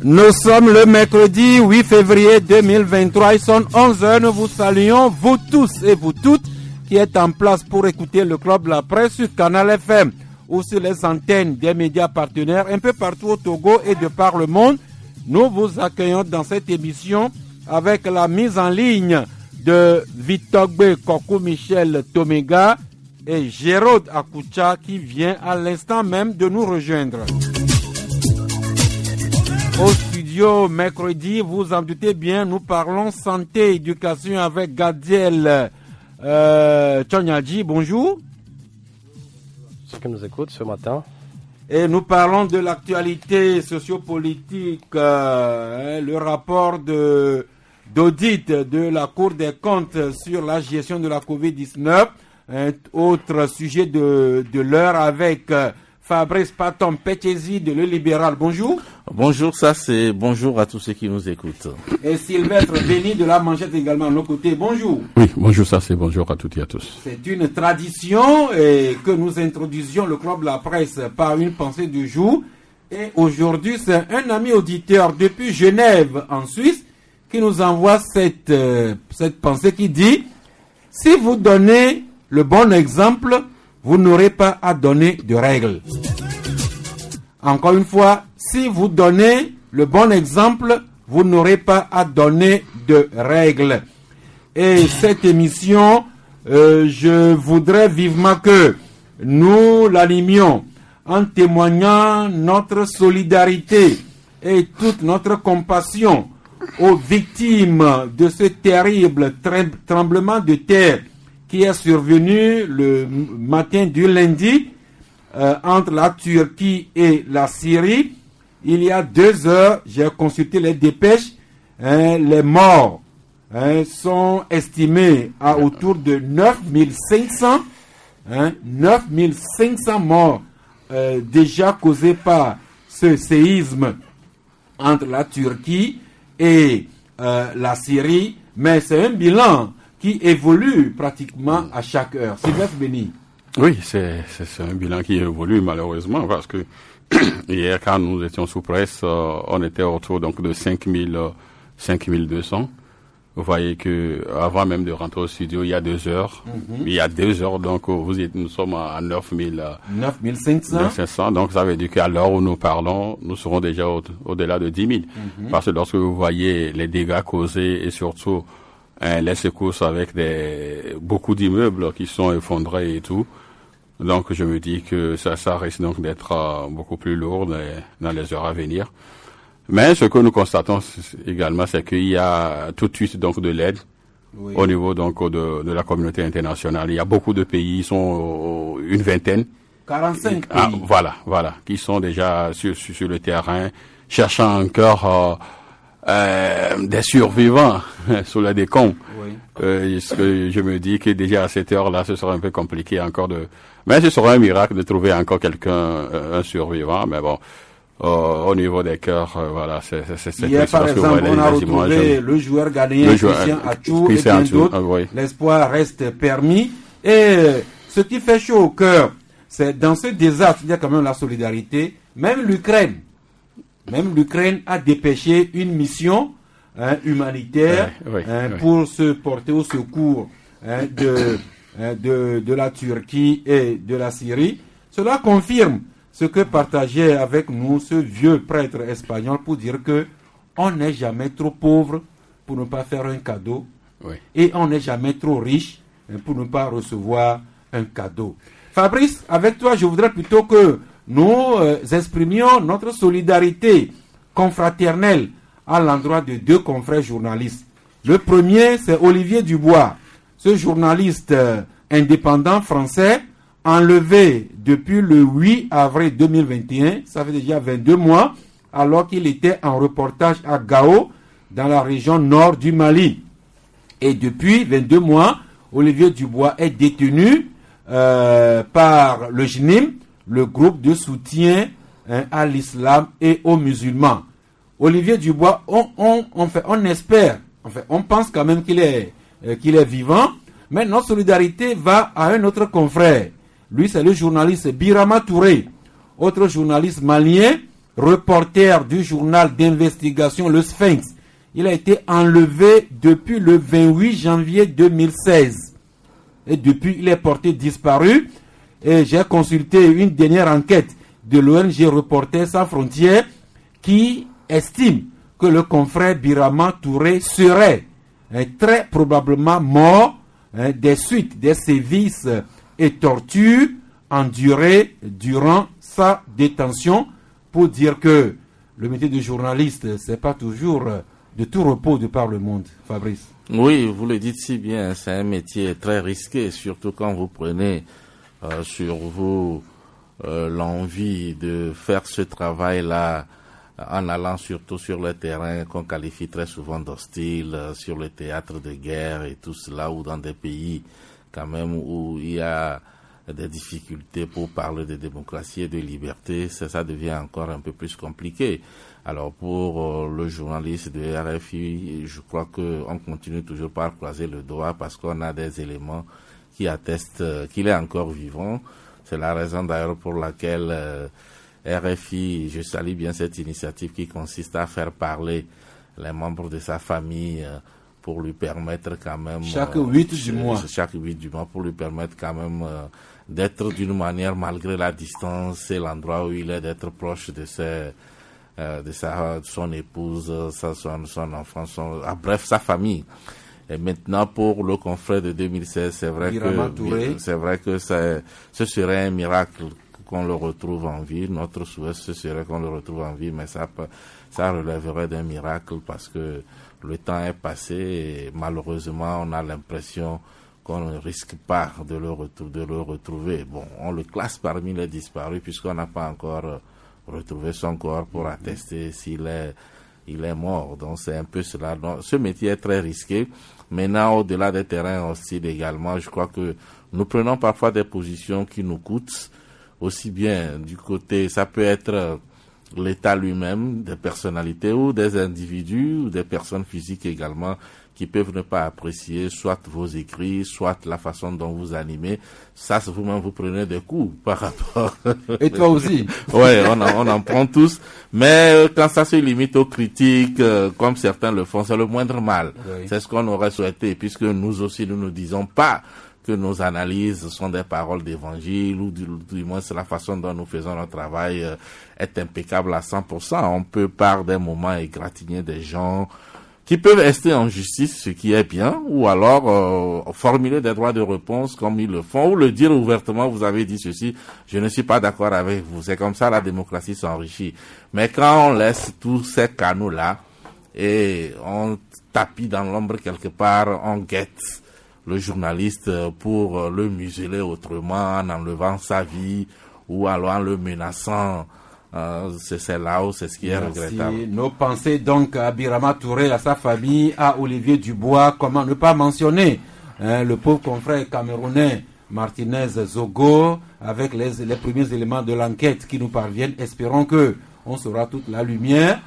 Nous sommes le mercredi 8 février 2023. Ils sont 11h. Nous vous saluons, vous tous et vous toutes qui êtes en place pour écouter le Club de la Presse sur Canal FM ou sur les antennes des médias partenaires un peu partout au Togo et de par le monde. Nous vous accueillons dans cette émission avec la mise en ligne de Vitogbe Kokou Michel Tomega et Gérald Akoucha qui vient à l'instant même de nous rejoindre. Au studio, mercredi, vous en doutez bien, nous parlons santé, éducation avec Gadiel Tchonyadji. Bonjour. Ceux qui nous écoutent ce matin. Et nous parlons de l'actualité sociopolitique, le rapport d'audit de la Cour des comptes sur la gestion de la Covid-19. Un autre sujet de l'heure avec Fabrice Paton Petchesi de Le Libéral. Bonjour. Bonjour, ça c'est bonjour à tous ceux qui nous écoutent. Et Sylvestre Béni de La Manchette également à nos côtés. Bonjour. Oui, bonjour, ça c'est bonjour à toutes et à tous. C'est une tradition que nous introduisions le Club de la Presse par une pensée du jour. Et aujourd'hui, c'est un ami auditeur depuis Genève en Suisse qui nous envoie cette pensée qui dit: si vous donnez le bon exemple, vous n'aurez pas à donner de règles. Encore une fois, si vous donnez le bon exemple, vous n'aurez pas à donner de règles. Et cette émission, je voudrais vivement que nous l'animions en témoignant notre solidarité et toute notre compassion aux victimes de ce terrible tremblement de terre qui est survenu le matin du lundi entre la Turquie et la Syrie. Il y a 2 heures, j'ai consulté les dépêches. Les morts sont estimés à autour de 9500. 9500 morts déjà causés par ce séisme entre la Turquie et la Syrie. Mais c'est un bilan qui évolue pratiquement à chaque heure. Sylvestre Béni. Oui, c'est un bilan qui évolue malheureusement parce que hier, quand nous étions sous presse, on était autour donc de 5200. Vous voyez que avant même de rentrer au studio, il y a 2 heures. Il y a 2 heures, donc nous sommes à 9500. Donc ça veut dire qu'à l'heure où nous parlons, nous serons déjà au-delà de 10 000. Parce que lorsque vous voyez les dégâts causés et surtout les secousses avec beaucoup d'immeubles qui sont effondrés et tout. Donc je me dis que ça risque donc d'être beaucoup plus lourd dans les heures à venir. Mais ce que nous constatons également, c'est qu'il y a tout de suite donc de l'aide au niveau donc de la communauté internationale. Il y a beaucoup de pays, ils sont une vingtaine. 45 pays. Voilà, qui sont déjà sur le terrain, cherchant encore des survivants sous la décombres. Oui. Je me dis que déjà à cette heure-là, ce sera un peu compliqué encore mais ce sera un miracle de trouver encore un survivant. Mais bon, au niveau des cœurs, voilà, c'est hier, par exemple, on a retrouvé le joueur ghanéen Christian Atchou et bien d'autres. Oui. L'espoir reste permis. Et ce qui fait chaud au cœur, c'est dans ce désastre, il y a quand même la solidarité. Même l'Ukraine a dépêché une mission humanitaire pour se porter au secours de la Turquie et de la Syrie. Cela confirme ce que partageait avec nous ce vieux prêtre espagnol pour dire que on n'est jamais trop pauvre pour ne pas faire un cadeau et on n'est jamais trop riche pour ne pas recevoir un cadeau. Fabrice, avec toi, je voudrais plutôt que nous exprimions notre solidarité confraternelle à l'endroit de 2 confrères journalistes. Le premier, c'est Olivier Dubois, ce journaliste indépendant français, enlevé depuis le 8 avril 2021, ça fait déjà 22 mois, alors qu'il était en reportage à Gao, dans la région nord du Mali. Et depuis 22 mois, Olivier Dubois est détenu par le JNIM, le groupe de soutien à l'islam et aux musulmans. Olivier Dubois, on espère, on pense quand même qu'il est vivant, mais notre solidarité va à un autre confrère. Lui, c'est le journaliste Birama Touré, autre journaliste malien reporter du journal d'investigation Le Sphinx. Il a été enlevé depuis le 28 janvier 2016. Et depuis, il est porté disparu. Et j'ai consulté une dernière enquête de l'ONG Reporters sans frontières qui estime que le confrère Birama Touré serait très probablement mort des suites des sévices et tortures endurées durant sa détention, pour dire que le métier de journaliste, c'est pas toujours de tout repos de par le monde. Fabrice. Oui, vous le dites si bien, c'est un métier très risqué, surtout quand vous prenez sur vous l'envie de faire ce travail-là en allant surtout sur le terrain qu'on qualifie très souvent d'hostile, sur le théâtre de guerre et tout cela, ou dans des pays quand même où il y a des difficultés pour parler de démocratie et de liberté, ça devient encore un peu plus compliqué. Alors pour le journaliste de RFI, je crois qu'on continue toujours par croiser le doigt parce qu'on a des éléments qui attestent qu'il est encore vivant. C'est la raison d'ailleurs pour laquelle RFI, je salue bien cette initiative qui consiste à faire parler les membres de sa famille pour lui permettre quand même... Chaque 8 du mois. Chaque 8 du mois pour lui permettre quand même d'être d'une manière, malgré la distance et l'endroit où il est, d'être proche de son épouse, son enfant, bref, sa famille. Et maintenant, pour le confrère de 2016, c'est vrai que ce serait un miracle qu'on le retrouve en vie. Notre souhait, ce serait qu'on le retrouve en vie, mais ça relèverait d'un miracle parce que le temps est passé et malheureusement, on a l'impression qu'on ne risque pas de le retrouver. Bon, on le classe parmi les disparus puisqu'on n'a pas encore retrouvé son corps pour attester s'il est mort. Donc c'est un peu cela. Donc, ce métier est très risqué. Maintenant, au-delà des terrains hostiles également, je crois que nous prenons parfois des positions qui nous coûtent, aussi bien du côté, ça peut être l'État lui-même, des personnalités ou des individus ou des personnes physiques également qui peuvent ne pas apprécier soit vos écrits, soit la façon dont vous animez. Ça, vous-même, vous prenez des coups par rapport. Et toi aussi. Ouais, on en prend tous. Mais quand ça se limite aux critiques, comme certains le font, c'est le moindre mal. Oui. C'est ce qu'on aurait souhaité, puisque nous aussi, nous ne disons pas que nos analyses sont des paroles d'évangile, ou du moins c'est la façon dont nous faisons notre travail est impeccable à 100%. On peut par des moments égratigner des gens qui peuvent rester en justice, ce qui est bien, ou alors formuler des droits de réponse comme ils le font, ou le dire ouvertement, vous avez dit ceci, je ne suis pas d'accord avec vous. C'est comme ça la démocratie s'enrichit. Mais quand on laisse tous ces canaux-là, et on tapit dans l'ombre quelque part, on guette le journaliste pour le museler autrement, en enlevant sa vie, ou alors en le menaçant. C'est là où c'est ce qui est regrettable. Nos pensées donc à Birama Touré, à sa famille, à Olivier Dubois. Comment ne pas mentionner le pauvre confrère camerounais Martinez Zogo, avec les premiers éléments de l'enquête qui nous parviennent. Espérons que on saura toute la lumière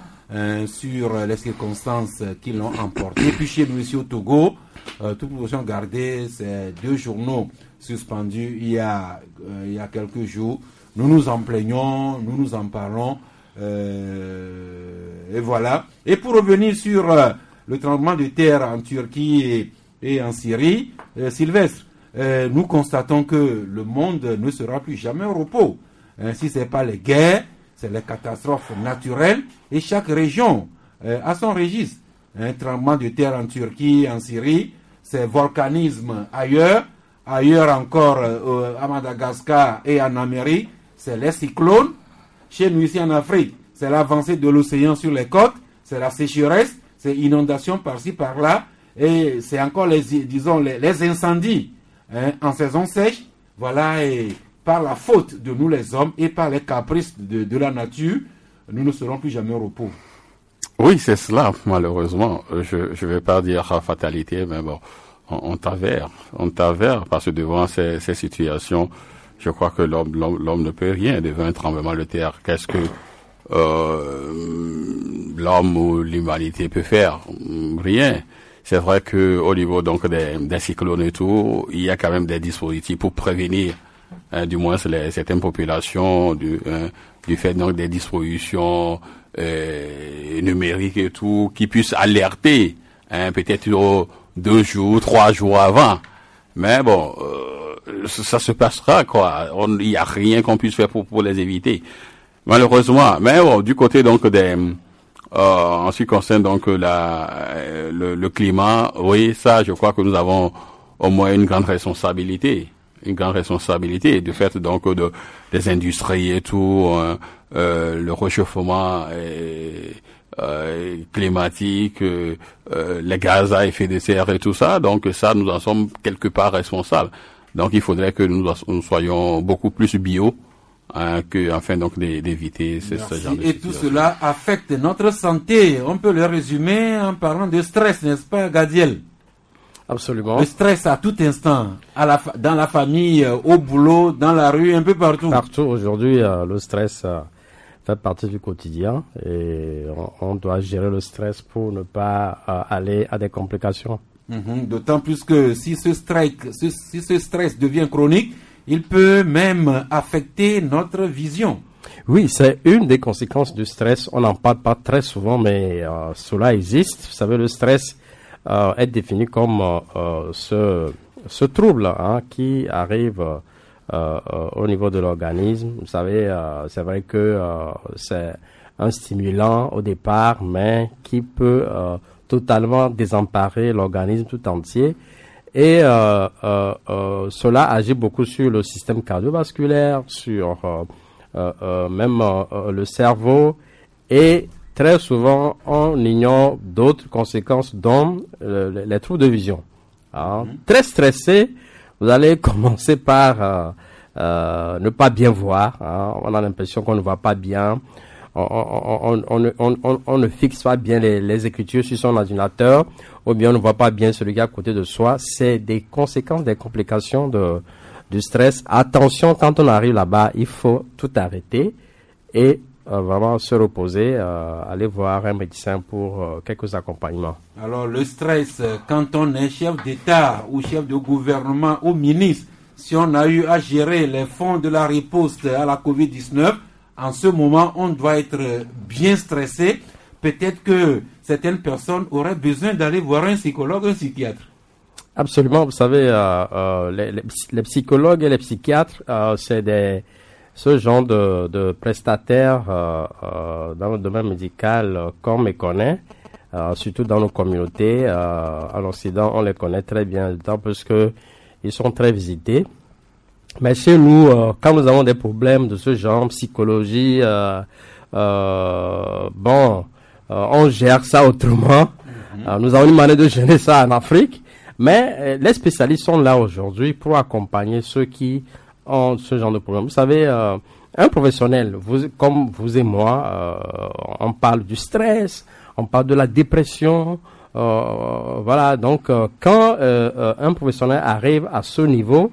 sur les circonstances qui l'ont emporté. Puis chez nous ici au Togo, toute proportion gardée, ces 2 journaux suspendus il y a quelques jours. Nous nous en plaignons, nous nous en parlons, et voilà. Et pour revenir sur le tremblement de terre en Turquie et en Syrie, Sylvestre, nous constatons que le monde ne sera plus jamais au repos. Si ce n'est pas les guerres, c'est les catastrophes naturelles, et chaque région a son registre. Un tremblement de terre en Turquie, en Syrie, c'est volcanisme ailleurs encore à Madagascar et en Amérique, c'est les cyclones. Chez nous ici en Afrique, c'est l'avancée de l'océan sur les côtes, c'est la sécheresse, c'est inondation par-ci par-là, et c'est encore les incendies en saison sèche. Voilà, et par la faute de nous les hommes et par les caprices de la nature, nous ne serons plus jamais au repos. Oui, c'est cela, malheureusement. Je vais pas dire fatalité, mais bon, on t'avère, parce que devant ces situations, je crois que l'homme ne peut rien devant un tremblement de terre. Qu'est-ce que l'homme ou l'humanité peut faire? Rien. C'est vrai que au niveau donc des cyclones et tout, il y a quand même des dispositifs pour prévenir du moins certaines populations du fait donc des dispositions numériques et tout, qui puissent alerter peut-être 2 jours, 3 jours avant. Mais bon, ça se passera quoi. Il n'y a rien qu'on puisse faire pour les éviter, malheureusement. Mais bon, du côté donc en ce qui concerne donc le climat, oui, ça, je crois que nous avons au moins une grande responsabilité du fait donc des industries et tout, le réchauffement climatique, les gaz à effet de serre et tout ça. Donc ça, nous en sommes quelque part responsables. Donc il faudrait que nous soyons beaucoup plus bio, afin donc d'éviter ce genre de situation. Et tout cela affecte notre santé. On peut le résumer en parlant de stress, n'est-ce pas, Gadiel? Absolument. Le stress à tout instant, dans la famille, au boulot, dans la rue, un peu partout. Partout aujourd'hui, le stress fait partie du quotidien et on doit gérer le stress pour ne pas aller à des complications. D'autant plus que si ce stress devient chronique, il peut même affecter notre vision. Oui, c'est une des conséquences du stress. On n'en parle pas très souvent, mais cela existe. Vous savez, le stress est défini comme ce trouble qui arrive au niveau de l'organisme. Vous savez, c'est vrai que c'est un stimulant au départ, mais qui peut totalement désemparer l'organisme tout entier. Et cela agit beaucoup sur le système cardiovasculaire, sur même le cerveau, et très souvent on ignore d'autres conséquences, dont les troubles de vision. Très stressé, vous allez commencer par ne pas bien voir. On a l'impression qu'on ne voit pas bien. On ne fixe pas bien les écritures sur son ordinateur, ou bien on ne voit pas bien celui qui est à côté de soi. C'est des conséquences, des complications du stress. Attention, quand on arrive là-bas, il faut tout arrêter et vraiment se reposer, aller voir un médecin pour quelques accompagnements. Alors le stress, quand on est chef d'État ou chef de gouvernement ou ministre, si on a eu à gérer les fonds de la riposte à la Covid-19, en ce moment, on doit être bien stressé. Peut-être que certaines personnes auraient besoin d'aller voir un psychologue, un psychiatre. Absolument. Vous savez, les psychologues et les psychiatres, c'est ce genre de prestataires dans le domaine médical qu'on méconnaît, surtout dans nos communautés. En Occident, on les connaît très bien, d'autant plus qu'ils sont très visités. Mais chez nous, quand nous avons des problèmes de ce genre, psychologie, on gère ça autrement. Nous avons une manière de gérer ça en Afrique. Mais les spécialistes sont là aujourd'hui pour accompagner ceux qui ont ce genre de problème. Vous savez, un professionnel, comme vous et moi, on parle du stress, on parle de la dépression. Voilà, donc quand un professionnel arrive à ce niveau,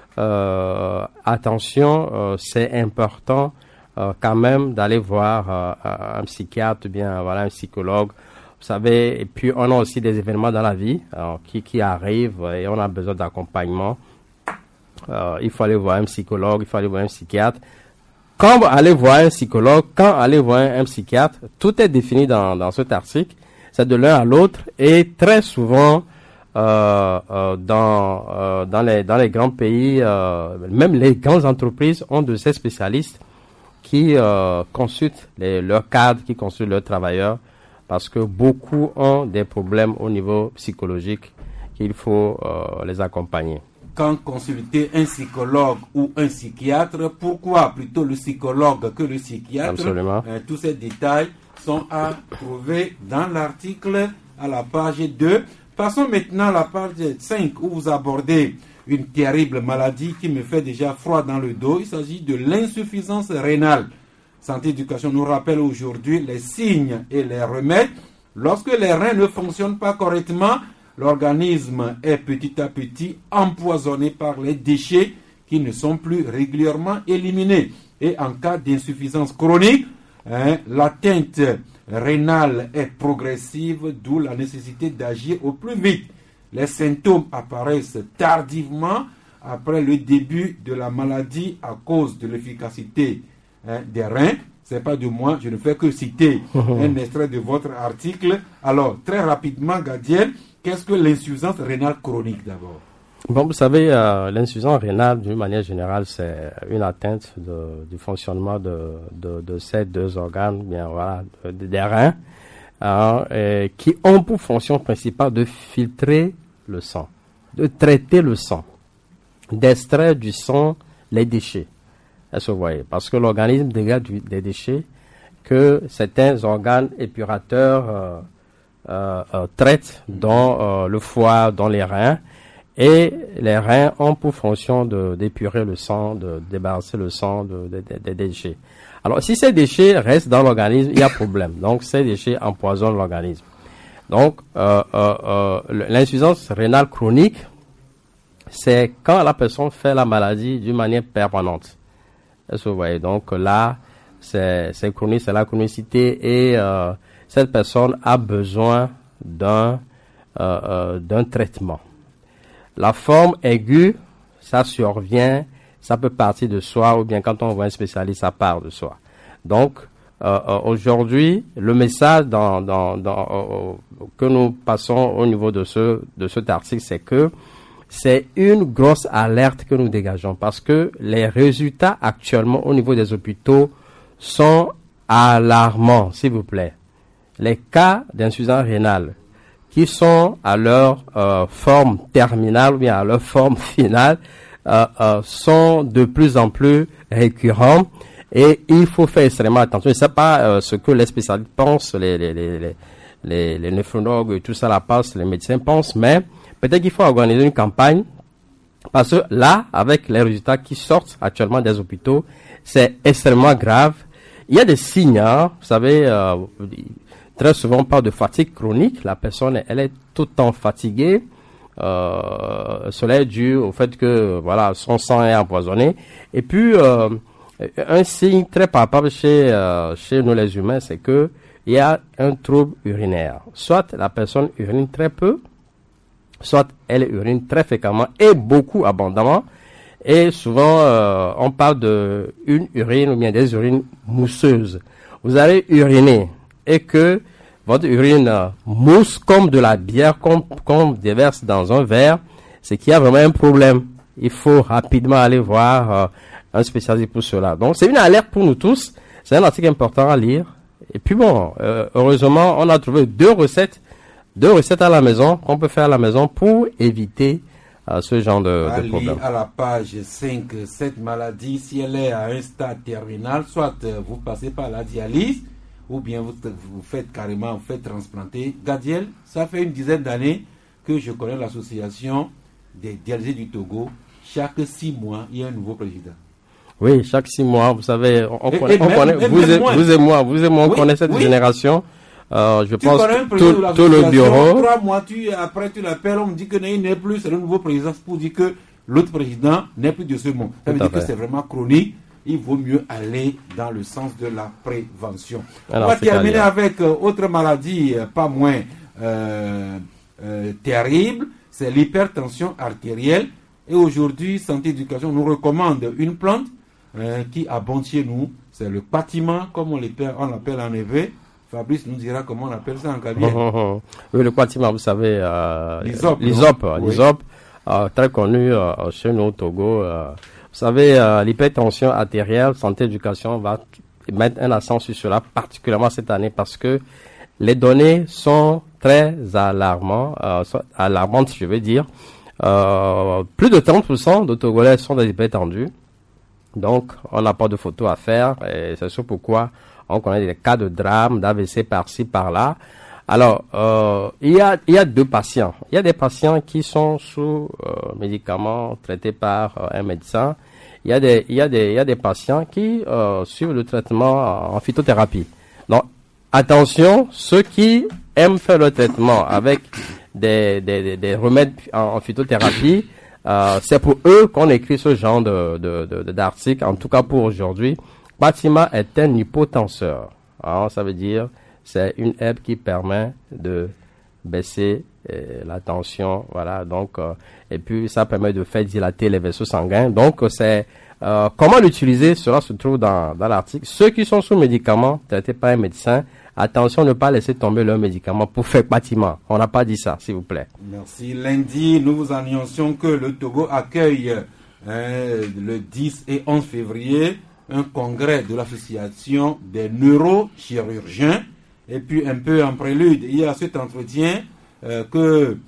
attention, c'est important quand même d'aller voir un psychiatre, bien voilà, un psychologue. Vous savez, et puis on a aussi des événements dans la vie qui arrivent et on a besoin d'accompagnement. Il faut aller voir un psychologue, il faut aller voir un psychiatre. Quand aller voir un psychologue, quand aller voir un psychiatre, tout est défini dans cet article. C'est de l'un à l'autre et très souvent dans les grands pays, même les grandes entreprises ont de ces spécialistes qui consultent leurs cadres, qui consultent leurs travailleurs, parce que beaucoup ont des problèmes au niveau psychologique qu'il faut les accompagner. Quand consulter un psychologue ou un psychiatre, pourquoi plutôt le psychologue que le psychiatre? Absolument. Tous ces détails sont à trouver dans l'article à la page 2. Passons maintenant à la page 5 où vous abordez une terrible maladie qui me fait déjà froid dans le dos. Il s'agit de l'insuffisance rénale. Santé Éducation nous rappelle aujourd'hui les signes et les remèdes. Lorsque les reins ne fonctionnent pas correctement, l'organisme est petit à petit empoisonné par les déchets qui ne sont plus régulièrement éliminés. Et en cas d'insuffisance chronique, l'atteinte rénale est progressive, d'où la nécessité d'agir au plus vite. Les symptômes apparaissent tardivement après le début de la maladie à cause de l'efficacité des reins. C'est pas de moi, je ne fais que citer un extrait de votre article. Alors, très rapidement, Gadiel, qu'est-ce que l'insuffisance rénale chronique d'abord? Bon, vous savez, l'insuffisance rénale, d'une manière générale, c'est une atteinte du fonctionnement de ces deux organes, bien voilà, des reins, qui ont pour fonction principale de filtrer le sang, de traiter le sang, d'extraire du sang les déchets. Est-ce que vous voyez? Parce que l'organisme dégage des déchets que certains organes épurateurs traitent dans le foie, dans les reins. Et les reins ont pour fonction d'épurer le sang, de débarrasser le sang des déchets. Alors, si ces déchets restent dans l'organisme, il y a problème. Donc, ces déchets empoisonnent l'organisme. Donc, l'insuffisance rénale chronique, c'est quand la personne fait la maladie d'une manière permanente. Est-ce que vous voyez? Donc là, c'est chronique, c'est la chronicité et cette personne a besoin d'un traitement. La forme aiguë, ça survient, ça peut partir de soi ou bien quand on voit un spécialiste, ça part de soi. Donc aujourd'hui, le message que nous passons au niveau de cet article, c'est que c'est une grosse alerte que nous dégageons parce que les résultats actuellement au niveau des hôpitaux sont alarmants, s'il vous plaît. Les cas d'insuffisance rénale qui sont à leur forme terminale ou bien à leur forme finale sont de plus en plus récurrents et il faut faire extrêmement attention. Ce n'est pas ce que les spécialistes pensent, les néphrologues et tout ça la passe, les médecins pensent, mais peut-être qu'il faut organiser une campagne parce que là, avec les résultats qui sortent actuellement des hôpitaux, c'est extrêmement grave. Il y a des signes, hein, vous savez, très souvent on parle de fatigue chronique. La personne, elle est tout le temps fatiguée. Cela est dû au fait que voilà, son sang est empoisonné. Et puis, un signe très palpable chez nous les humains, c'est que il y a un trouble urinaire. Soit la personne urine très peu, soit elle urine très fréquemment et beaucoup abondamment. Et souvent, on parle de une urine ou bien des urines mousseuses. Vous allez uriner et que votre urine mousse comme de la bière qu'on déverse dans un verre, c'est qu'il y a vraiment un problème. Il faut rapidement aller voir un spécialiste pour cela. Donc, c'est une alerte pour nous tous. C'est un article important à lire. Et puis bon, heureusement, on a trouvé deux recettes à la maison, qu'on peut faire à la maison pour éviter ce genre de problème. À la page 5, cette maladie, si elle est à un stade terminal, soit vous passez par la dialyse, ou bien vous faites transplanter. Gadiel, ça fait une dizaine d'années que je connais l'association des dialysés du Togo. Chaque 6 mois, il y a un nouveau président. Oui, chaque 6 mois, vous savez, on connaît, vous et moi, on connaît cette génération. Je pense tout le bureau. 3 mois, après tu l'appelles, on me dit que il n'est plus, c'est le nouveau président pour dire que l'autre président n'est plus de ce monde. Ça veut dire que c'est vraiment chronique. Il vaut mieux aller dans le sens de la prévention. Alors, on va terminer avec autre maladie pas moins terrible, c'est l'hypertension artérielle. Et aujourd'hui, Santé Éducation nous recommande une plante qui abonde chez nous. C'est le quatima, comme on l'appelle en éveil. Fabrice nous dira comment on appelle ça en cabinet. Oui, le quatima, vous savez, l'hysope, très connu chez nous au Togo. Vous savez, l'hypertension artérielle, Santé Éducation va mettre un accent sur cela, particulièrement cette année, parce que les données sont très alarmantes, je veux dire. Plus de 30% de Togolais sont des hypertendus. Donc, on n'a pas de photos à faire, et c'est sûr pourquoi on connaît des cas de drame, d'AVC par-ci, par-là. Alors, il y a deux patients. Il y a des patients qui sont sous médicaments traités par un médecin. Il y a des patients qui suivent le traitement en phytothérapie. Donc, attention, ceux qui aiment faire le traitement avec des remèdes en phytothérapie, c'est pour eux qu'on écrit ce genre d'article. En tout cas pour aujourd'hui, Quatima est un hypotenseur. Alors, ça veut dire c'est une herbe qui permet de baisser la tension, voilà. Donc, et puis ça permet de faire dilater les vaisseaux sanguins. Donc, c'est comment l'utiliser, cela se trouve dans l'article. Ceux qui sont sous médicaments traités par un médecin, attention, ne pas laisser tomber leurs médicaments pour faire bâtiment. On n'a pas dit ça, s'il vous plaît. Merci. Lundi, nous vous annoncions que le Togo accueille le 10 et 11 février un congrès de l'association des neurochirurgiens. Et puis un peu en prélude, il y a cet entretien que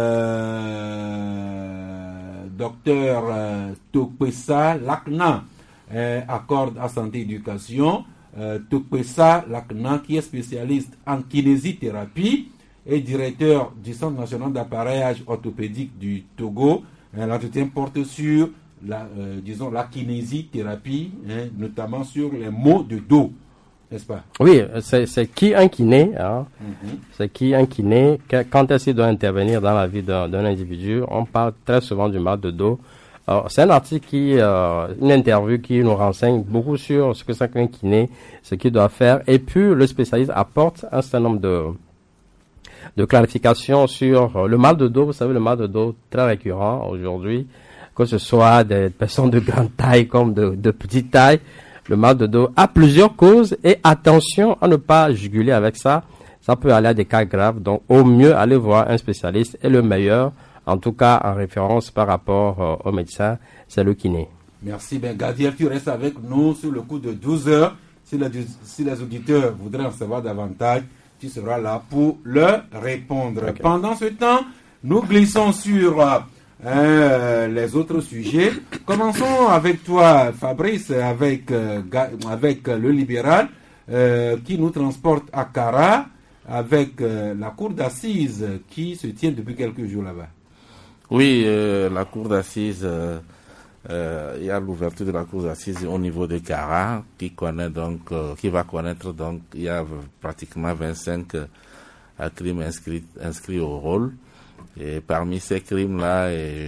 docteur Tokpesa Lakna accorde à Santé Éducation. Tokpesa Lakna, qui est spécialiste en kinésithérapie et directeur du Centre national d'appareillage orthopédique du Togo. L'entretien porte sur la kinésithérapie, notamment sur les maux de dos, n'est-ce pas? Oui, c'est qui un kiné, hein? C'est qui un kiné, quand est-ce qu'il doit intervenir dans la vie d'un individu? On parle très souvent du mal de dos. Alors, c'est un article une interview qui nous renseigne beaucoup sur ce que c'est qu'un kiné, ce qu'il doit faire. Et puis, le spécialiste apporte un certain nombre de clarifications sur le mal de dos. Vous savez, le mal de dos très récurrent aujourd'hui, que ce soit des personnes de grande taille comme de petite taille. Le mal de dos a plusieurs causes et attention à ne pas juguler avec ça. Ça peut aller à des cas graves. Donc, au mieux, aller voir un spécialiste et le meilleur, en tout cas, en référence par rapport au médecin, c'est le kiné. Merci. Gadiel, tu restes avec nous sur le coup de 12 heures. Si les auditeurs voudraient en savoir davantage, tu seras là pour leur répondre. Okay. Pendant ce temps, nous glissons sur les autres sujets. Commençons avec toi, Fabrice, avec le libéral qui nous transporte à Kara, avec la cour d'assises qui se tient depuis quelques jours là-bas. Oui, la cour d'assises, il y a l'ouverture de la cour d'assises au niveau de Kara, qui va connaître donc, il y a pratiquement 25 crimes inscrits au rôle. Et parmi ces crimes-là,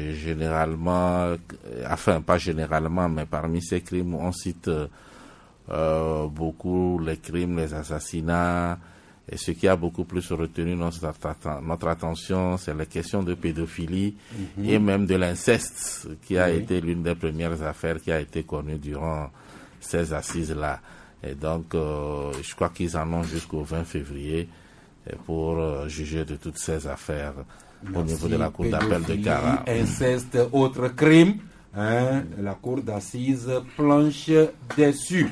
mais parmi ces crimes, on cite beaucoup les crimes, les assassinats. Et ce qui a beaucoup plus retenu notre attention, c'est la question de pédophilie et même de l'inceste, qui a été l'une des premières affaires qui a été connue durant ces assises-là. Et donc, je crois qu'ils en ont jusqu'au 20 février pour juger de toutes ces affaires. Merci. Au niveau de la cour d'appel de Kara. Inceste, autre crime, la cour d'assises planche dessus.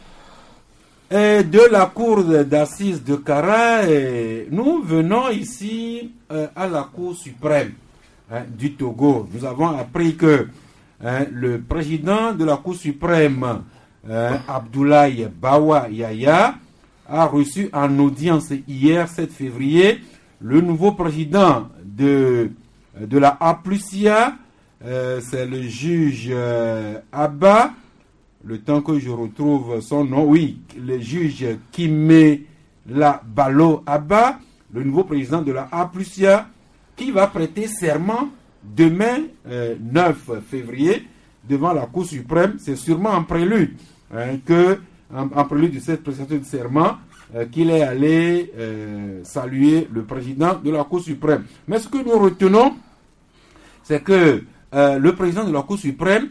Et de la cour d'assises de Kara, nous venons ici à la cour suprême du Togo. Nous avons appris que le président de la cour suprême, Abdoulaye Bawa Yaya, a reçu en audience hier, 7 février, le nouveau président de la Aplusia, c'est le juge Abba, le temps que je retrouve son nom, oui, le juge Kimela Balo Abba, le nouveau président de la Aplusia, qui va prêter serment demain, 9 février, devant la Cour suprême. C'est sûrement en prélude, en prélude de cette prestation de serment, qu'il est allé saluer le président de la Cour suprême. Mais ce que nous retenons, c'est que le président de la Cour suprême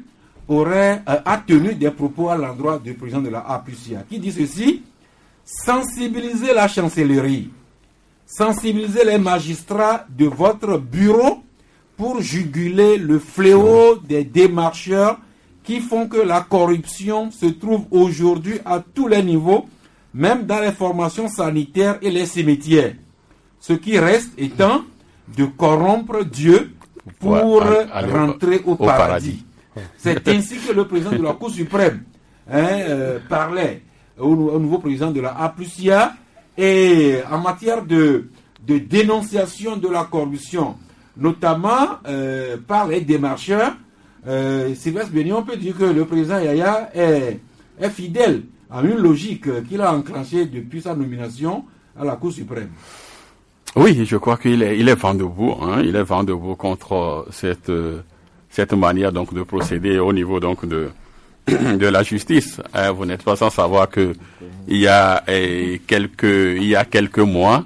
a tenu des propos à l'endroit du président de la APUCIA, qui dit ceci: sensibiliser la chancellerie, sensibiliser les magistrats de votre bureau pour juguler le fléau des démarcheurs qui font que la corruption se trouve aujourd'hui à tous les niveaux, même dans les formations sanitaires et les cimetières. Ce qui reste étant de corrompre Dieu pour rentrer au paradis. C'est ainsi que le président de la Cour suprême parlait au nouveau président de la APUCIA, et en matière de dénonciation de la corruption, notamment par les démarcheurs. Sylvestre Béni, on peut dire que le président Yaya est fidèle à une logique qu'il a enclenchée depuis sa nomination à la Cour suprême. Oui, je crois qu'il est vent debout. Il est vent debout contre cette manière donc de procéder au niveau donc de la justice. Vous n'êtes pas sans savoir que il y a quelques mois,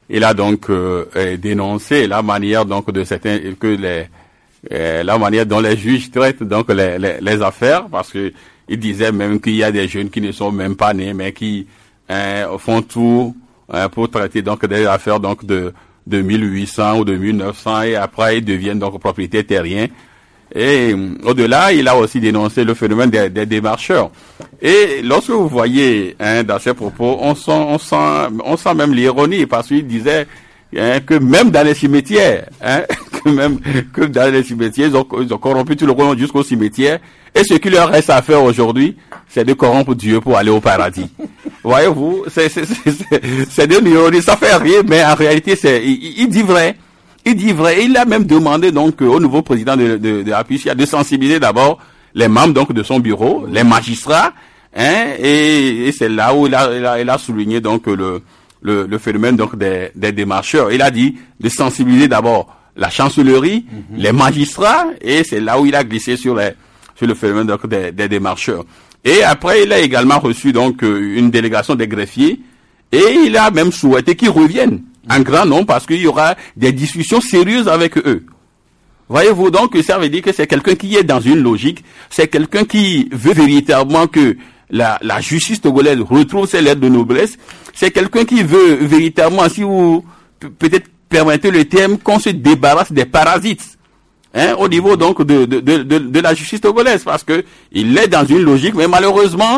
il a donc dénoncé la manière donc de certains la manière dont les juges traitent donc les affaires, parce que il disait même qu'il y a des jeunes qui ne sont même pas nés, mais qui font tout pour traiter donc des affaires donc de 1800 ou de 1900, et après ils deviennent donc propriétaires terriens. Et au-delà, il a aussi dénoncé le phénomène des démarcheurs. Et lorsque vous voyez dans ses propos, on sent même l'ironie, parce qu'il disait que même dans les cimetières, que dans les cimetières, ils ont corrompu tout le monde jusqu'au cimetière. Et ce qui leur reste à faire aujourd'hui, c'est de corrompre Dieu pour aller au paradis. Voyez-vous, c'est de l'ironie, ça fait rire, mais en réalité, il dit vrai. Il dit vrai. Il a même demandé donc au nouveau président de Apucia de sensibiliser d'abord les membres donc de son bureau, les magistrats, et c'est là où il a souligné donc le phénomène donc des démarcheurs. Il a dit de sensibiliser d'abord la chancellerie, les magistrats, et c'est là où il a glissé sur le phénomène donc des démarcheurs. Et après, il a également reçu donc une délégation des greffiers, et il a même souhaité qu'ils reviennent en grand nombre, parce qu'il y aura des discussions sérieuses avec eux. Voyez-vous, donc ça veut dire que c'est quelqu'un qui est dans une logique, c'est quelqu'un qui veut véritablement que la justice togolaise retrouve ses lettres de noblesse, c'est quelqu'un qui veut véritablement, si vous peut-être permettez le terme, qu'on se débarrasse des parasites, au niveau donc de la justice togolaise, parce que il est dans une logique, mais malheureusement,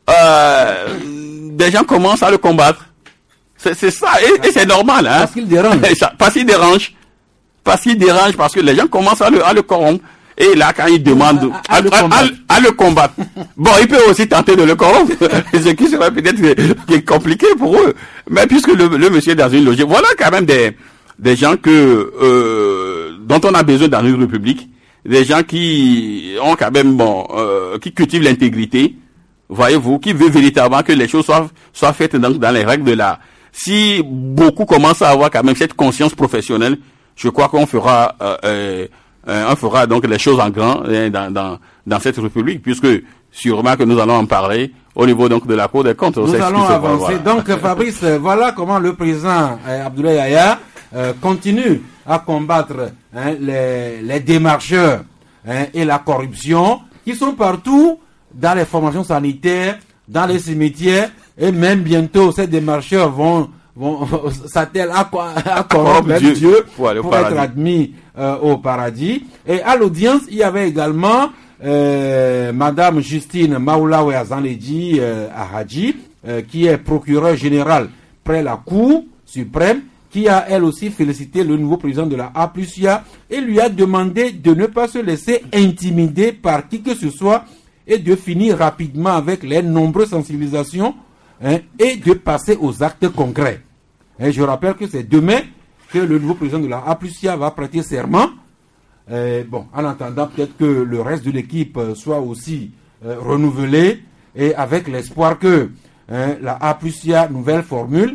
des gens commencent à le combattre. C'est ça, et c'est normal, hein. Parce qu'il dérange. Parce qu'il dérange, parce que les gens commencent à le corrompre. Et là, quand il demande à le combattre, bon, il peut aussi tenter de le corrompre, ce qui serait peut-être compliqué pour eux. Mais puisque le monsieur est dans une logique, voilà quand même des gens dont on a besoin dans une république, des gens qui ont quand même, qui cultivent l'intégrité, voyez-vous, qui veulent véritablement que les choses soient faites dans les règles de l'art. Si beaucoup commencent à avoir quand même cette conscience professionnelle, je crois qu'on fera donc les choses en grand dans cette république, puisque sûrement que nous allons en parler au niveau donc de la Cour des comptes. Nous allons avancer. Voilà. Donc Fabrice, voilà comment le président Abdoulaye Yahya continue à combattre les démarcheurs et la corruption qui sont partout dans les formations sanitaires, dans les cimetières. Et même bientôt, ces démarcheurs vont s'attellent à corrompre Dieu pour être admis au paradis. Et à l'audience, il y avait également Madame Justine Maoulawe Azanledji Ahadji, qui est procureure générale près la Cour suprême, qui a elle aussi félicité le nouveau président de la Apucia et lui a demandé de ne pas se laisser intimider par qui que ce soit et de finir rapidement avec les nombreuses sensibilisations et de passer aux actes concrets. Et je rappelle que c'est demain que le nouveau président de la Apucia va prêter serment. En attendant peut-être que le reste de l'équipe soit aussi renouvelé, et avec l'espoir que la Apucia, nouvelle formule,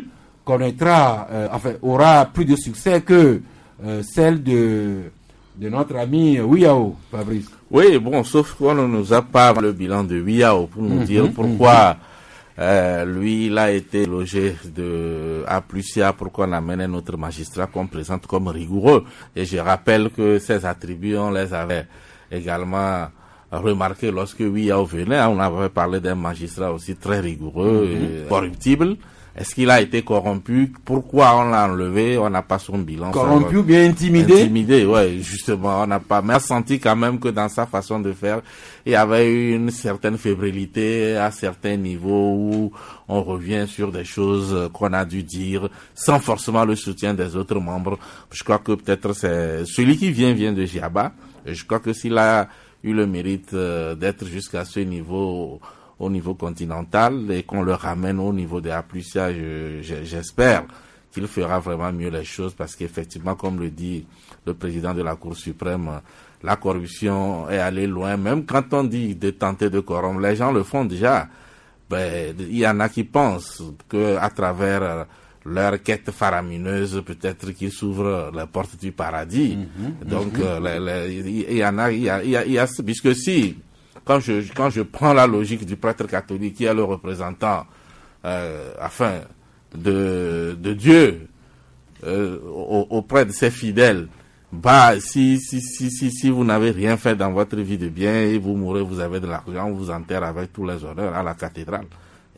aura plus de succès que celle de notre ami Wiao, Fabrice. Oui, bon, sauf qu'on ne nous a pas le bilan de Wiao pour nous dire pourquoi lui, il a été logé de Apucia, pourquoi on amène un autre magistrat qu'on présente comme rigoureux. Et je rappelle que ces attributs, on les avait également remarqués lorsque Wiao venait. On avait parlé d'un magistrat aussi très rigoureux et corruptible. Est-ce qu'il a été corrompu? Pourquoi on l'a enlevé? On n'a pas son bilan. Corrompu ou bien intimidé? Intimidé, ouais, justement. On n'a pas, mais on a senti quand même que dans sa façon de faire, il y avait eu une certaine fébrilité à certains niveaux où on revient sur des choses qu'on a dû dire sans forcément le soutien des autres membres. Je crois que peut-être c'est celui qui vient de Djiaba. Et je crois que s'il a eu le mérite d'être jusqu'à ce niveau, au niveau continental, et qu'on le ramène au niveau de Apucia, j'espère qu'il fera vraiment mieux les choses, parce qu'effectivement, comme le dit le président de la Cour suprême, la corruption est allée loin. Même quand on dit de tenter de corrompre, les gens le font déjà. Il y en a qui pensent que à travers leur quête faramineuse, peut-être qu'ils s'ouvrent les portes du paradis. Donc, il y en a, puisque si, quand je prends la logique du prêtre catholique qui est le représentant de Dieu auprès de ses fidèles, bah, si vous n'avez rien fait dans votre vie de bien et vous mourrez, vous avez de l'argent, on vous enterre avec tous les honneurs à la cathédrale.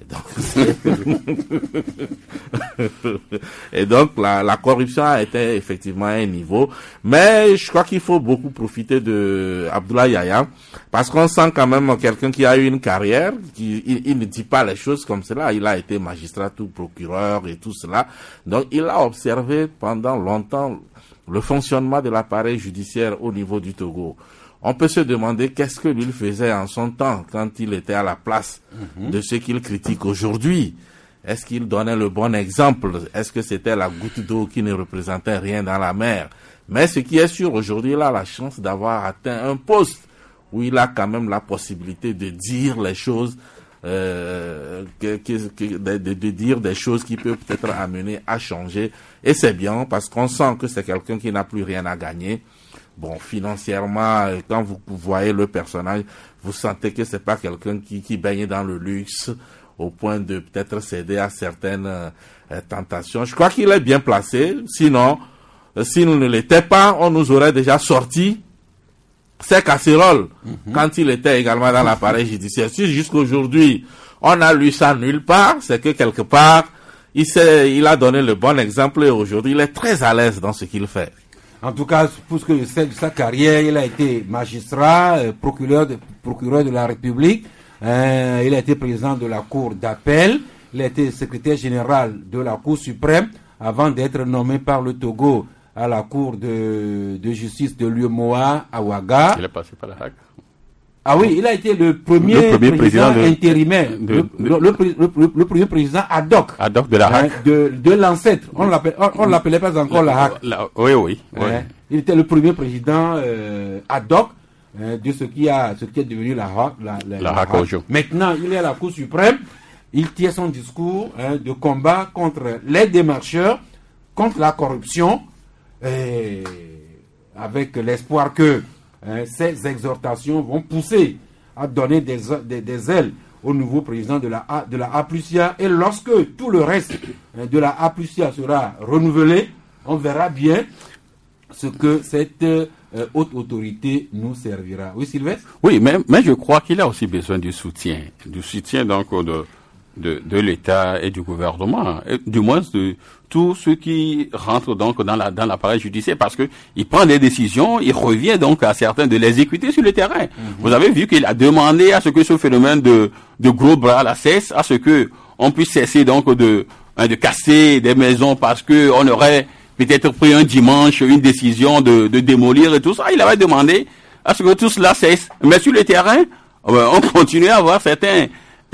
Et donc la corruption a été effectivement à un niveau, mais je crois qu'il faut beaucoup profiter de Abdoulaye Yaya, parce qu'on sent quand même quelqu'un qui a eu une carrière, il ne dit pas les choses comme cela. Il a été magistrat, tout procureur et tout cela, donc il a observé pendant longtemps le fonctionnement de l'appareil judiciaire au niveau du Togo. On peut se demander qu'est-ce que lui faisait en son temps quand il était à la place de ceux qu'il critique aujourd'hui. Est-ce qu'il donnait le bon exemple? Est-ce que c'était la goutte d'eau qui ne représentait rien dans la mer? Mais ce qui est sûr, aujourd'hui, il a la chance d'avoir atteint un poste où il a quand même la possibilité de dire les choses, de dire des choses qui peuvent peut-être amener à changer. Et c'est bien parce qu'on sent que c'est quelqu'un qui n'a plus rien à gagner. Bon, financièrement, quand vous voyez le personnage, vous sentez que c'est pas quelqu'un qui baigne dans le luxe au point de peut-être céder à certaines tentations. Je crois qu'il est bien placé. Sinon, s'il ne l'était pas, on nous aurait déjà sorti ses casseroles quand il était également dans l'appareil judiciaire. Si jusqu'aujourd'hui, on a lu ça nulle part, c'est que quelque part, il a donné le bon exemple et aujourd'hui, il est très à l'aise dans ce qu'il fait. En tout cas, pour ce que je sais de sa carrière, il a été magistrat, procureur de la République, il a été président de la Cour d'appel, il a été secrétaire général de la Cour suprême avant d'être nommé par le Togo à la Cour de justice de l'UEMOA à Ouaga. Il est passé par la Hague. Ah oui, il a été le premier président intérimaire, le premier président ad hoc de la Hague, de l'ancêtre. On l'appelait pas encore la Hague. Oui. Il était le premier président ad hoc de ce qui est devenu la Hague aujourd'hui. Maintenant, il est à la Cour suprême. Il tient son discours de combat contre les démarcheurs, contre la corruption, avec l'espoir que ces exhortations vont pousser à donner des ailes au nouveau président de la A+IA. Et lorsque tout le reste de la A+IA sera renouvelé, on verra bien ce que cette haute autorité nous servira. Oui, Sylvestre? Oui, mais je crois qu'il a aussi besoin du soutien donc de l'État et du gouvernement, et du moins de tous ceux qui rentrent donc dans l'appareil judiciaire, parce que il prend des décisions, il revient donc à certains de les exécuter sur le terrain. Vous avez vu qu'il a demandé à ce que ce phénomène de gros bras cesse, à ce que on puisse cesser donc de casser des maisons parce que on aurait peut-être pris un dimanche une décision de démolir et tout ça. Il avait demandé à ce que tout cela cesse. Mais sur le terrain, on continue à avoir certains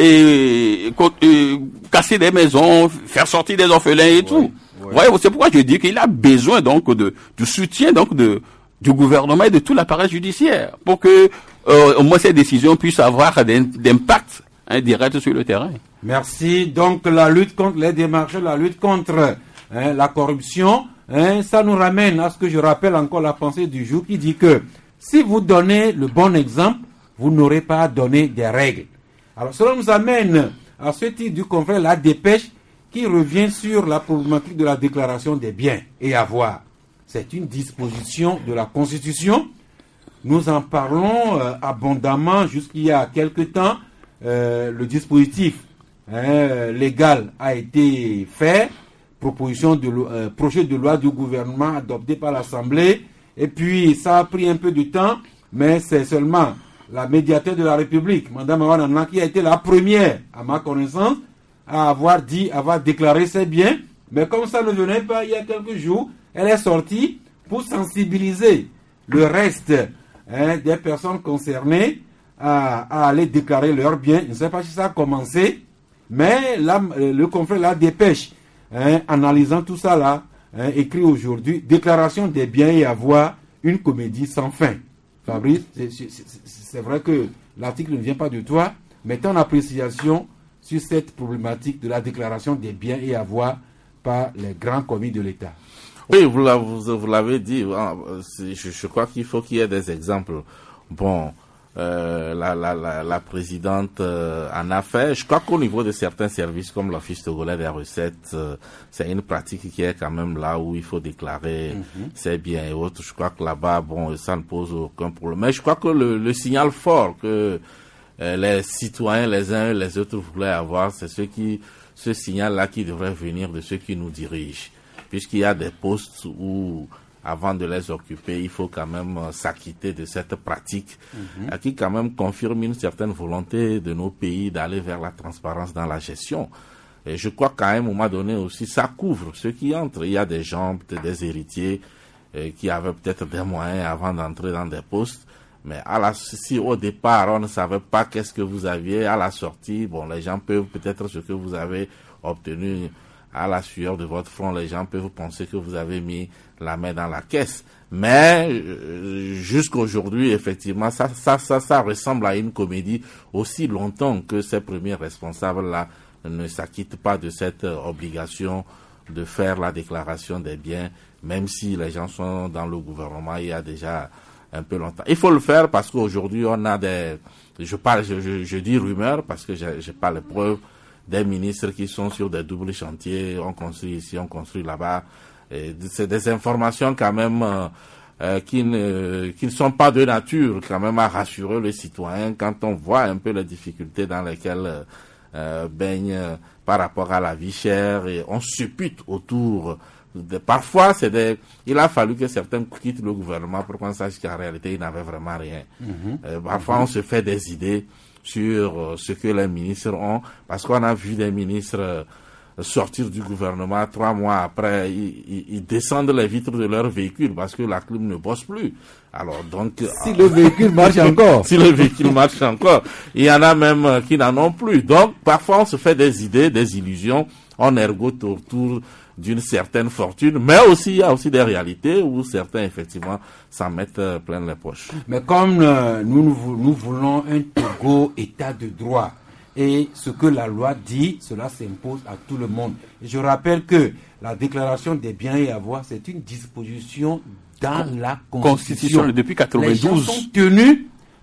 casser des maisons, faire sortir des orphelins et tout. Ouais, c'est pourquoi je dis qu'il a besoin donc du soutien donc du gouvernement et de tout l'appareil judiciaire pour que au moins ces décisions puissent avoir d'impact direct sur le terrain. Merci. Donc la lutte contre les démarches, la lutte contre la corruption, ça nous ramène à ce que je rappelle encore la pensée du jour qui dit que si vous donnez le bon exemple, vous n'aurez pas à donner des règles. Alors, cela nous amène à ce titre du confrère La Dépêche qui revient sur la problématique de la déclaration des biens et avoirs. C'est une disposition de la Constitution. Nous en parlons abondamment jusqu'il y a quelque temps. Le dispositif légal a été fait. Projet de loi du gouvernement adopté par l'Assemblée. Et puis, ça a pris un peu de temps, mais c'est seulement la médiatrice de la République, Mme Awanana, qui a été la première, à ma connaissance, à avoir déclaré ses biens. Mais comme ça ne venait pas il y a quelques jours, elle est sortie pour sensibiliser le reste des personnes concernées à aller déclarer leurs biens. Je ne sais pas si ça a commencé, mais là, le confrère La Dépêche, analysant tout ça là, écrit aujourd'hui « Déclaration des biens et avoirs, une comédie sans fin ». Fabrice, c'est vrai que l'article ne vient pas de toi, mais ton appréciation sur cette problématique de la déclaration des biens et avoirs par les grands commis de l'État. Oui, vous l'avez dit, je crois qu'il faut qu'il y ait des exemples. Bon, la présidente en a fait. Je crois qu'au niveau de certains services comme l'Office togolais des recettes, c'est une pratique qui est quand même là où il faut déclarer ses biens et autres. Je crois que là-bas, bon, ça ne pose aucun problème. Mais je crois que le signal fort que les citoyens, les uns et les autres voulaient avoir, c'est ce signal-là qui devrait venir de ceux qui nous dirigent. Puisqu'il y a des postes où, avant de les occuper, il faut quand même s'acquitter de cette pratique qui quand même confirme une certaine volonté de nos pays d'aller vers la transparence dans la gestion. Et je crois qu'à un moment donné aussi, ça couvre ceux qui entrent. Il y a des gens, peut-être des héritiers, qui avaient peut-être des moyens avant d'entrer dans des postes. Mais si au départ, on ne savait pas qu'est-ce que vous aviez, à la sortie, bon, les gens peuvent peut-être ce que vous avez obtenu à la sueur de votre front, les gens peuvent penser que vous avez mis la main dans la caisse. Mais jusqu'aujourd'hui, effectivement, ça ressemble à une comédie aussi longtemps que ces premiers responsables-là ne s'acquittent pas de cette obligation de faire la déclaration des biens, même si les gens sont dans le gouvernement il y a déjà un peu longtemps. Il faut le faire parce qu'aujourd'hui, on a je dis rumeurs parce que j'ai pas les preuves, des ministres qui sont sur des doubles chantiers, on construit ici, on construit là-bas. Et c'est des informations quand même qui ne sont pas de nature quand même à rassurer les citoyens quand on voit un peu les difficultés dans lesquelles baignent par rapport à la vie chère et on suppute autour. Parfois, il a fallu que certains quittent le gouvernement pour qu'on sache qu'en réalité, ils n'avaient vraiment rien. Parfois, on se fait des idées sur ce que les ministres ont, parce qu'on a vu des ministres sortir du gouvernement 3 mois après, ils descendent les vitres de leur véhicule parce que la clim ne bosse plus. Alors donc, si le véhicule marche encore. Si le véhicule marche encore, il y en a même qui n'en ont plus. Donc, parfois, on se fait des idées, des illusions, on ergote autour d'une certaine fortune, mais aussi, il y a aussi des réalités où certains, effectivement, s'en mettent plein les poches. Mais comme nous voulons un Togo état de droit, et ce que la loi dit, cela s'impose à tout le monde. Et je rappelle que la déclaration des biens et avoirs, c'est une disposition dans la Constitution. Depuis 92. Les gens sont tenus,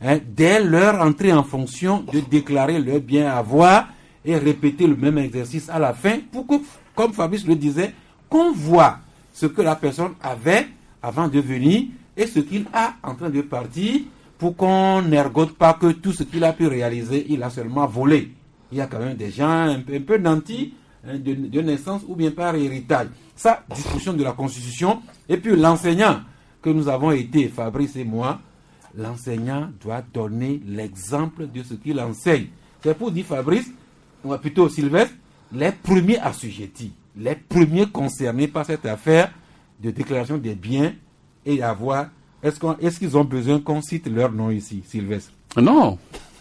dès leur entrée en fonction, de déclarer leurs biens et avoirs et répéter le même exercice à la fin pour que, comme Fabrice le disait, qu'on voit ce que la personne avait avant de venir et ce qu'il a en train de partir, pour qu'on n'ergote pas que tout ce qu'il a pu réaliser, il a seulement volé. Il y a quand même des gens un peu nantis de naissance ou bien par héritage. Ça, discussion de la Constitution. Et puis l'enseignant que nous avons été, Fabrice et moi, l'enseignant doit donner l'exemple de ce qu'il enseigne. C'est pour dire, Fabrice, ou plutôt Sylvestre, les premiers assujettis, les premiers concernés par cette affaire de déclaration des biens et avoirs. Est-ce qu'ils ont besoin qu'on cite leur nom ici, Sylvestre? Non,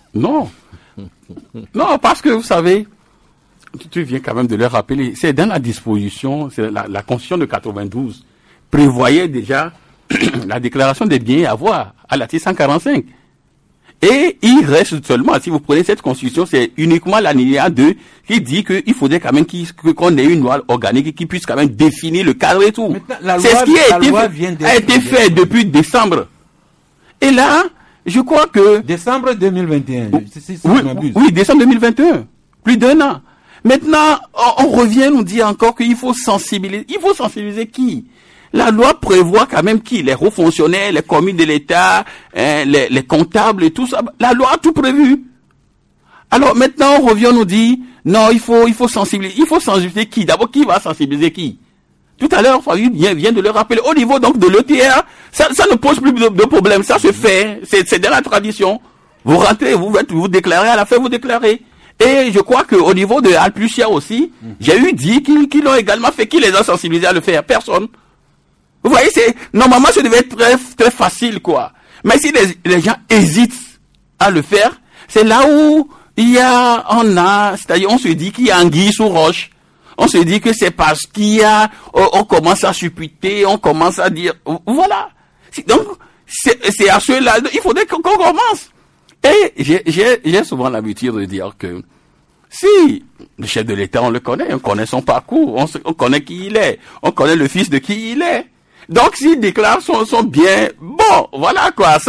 parce que vous savez, tu viens quand même de le rappeler, c'est dans la disposition, c'est la Constitution de 92 prévoyait déjà la déclaration des biens et avoirs à l'article 145. Et il reste seulement, si vous prenez cette Constitution, c'est uniquement l'alinéa 2 qui dit qu'il faudrait quand même qu'on ait une loi organique qui puisse quand même définir le cadre et tout. C'est ce qui a été fait depuis décembre. Et là, je crois que... Décembre 2021, oui, décembre 2021, plus d'1 an. Maintenant, on revient nous dire encore qu'il faut sensibiliser. Il faut sensibiliser qui? La loi prévoit quand même qui? Les hauts fonctionnaires, les commis de l'État, les comptables et tout ça. La loi a tout prévu. Alors maintenant, on revient nous dire, non, il faut sensibiliser. Il faut sensibiliser qui? D'abord, qui va sensibiliser qui? Tout à l'heure, Farid vient de le rappeler. Au niveau donc de l'ETR, ça ne pose plus de problème. Ça se fait. C'est dans la tradition. Vous rentrez, vous déclarez, à la fin vous déclarez. Et je crois qu'au niveau de Alplucia aussi, j'ai eu dit qu'ils l'ont également fait. Qui les a sensibilisés à le faire? Personne. Vous voyez, normalement, ça devait être très, très facile, quoi. Mais si les gens hésitent à le faire, c'est là où c'est-à-dire, on se dit qu'il y a anguille sous roche. On se dit que c'est parce on commence à supputer, on commence à dire, voilà. Donc, c'est à ceux-là, il faudrait qu'on commence. Et j'ai souvent l'habitude de dire que si le chef de l'État, on le connaît, on connaît son parcours, on connaît qui il est, on connaît le fils de qui il est. Donc, s'il déclare son bien, bon, voilà quoi, ça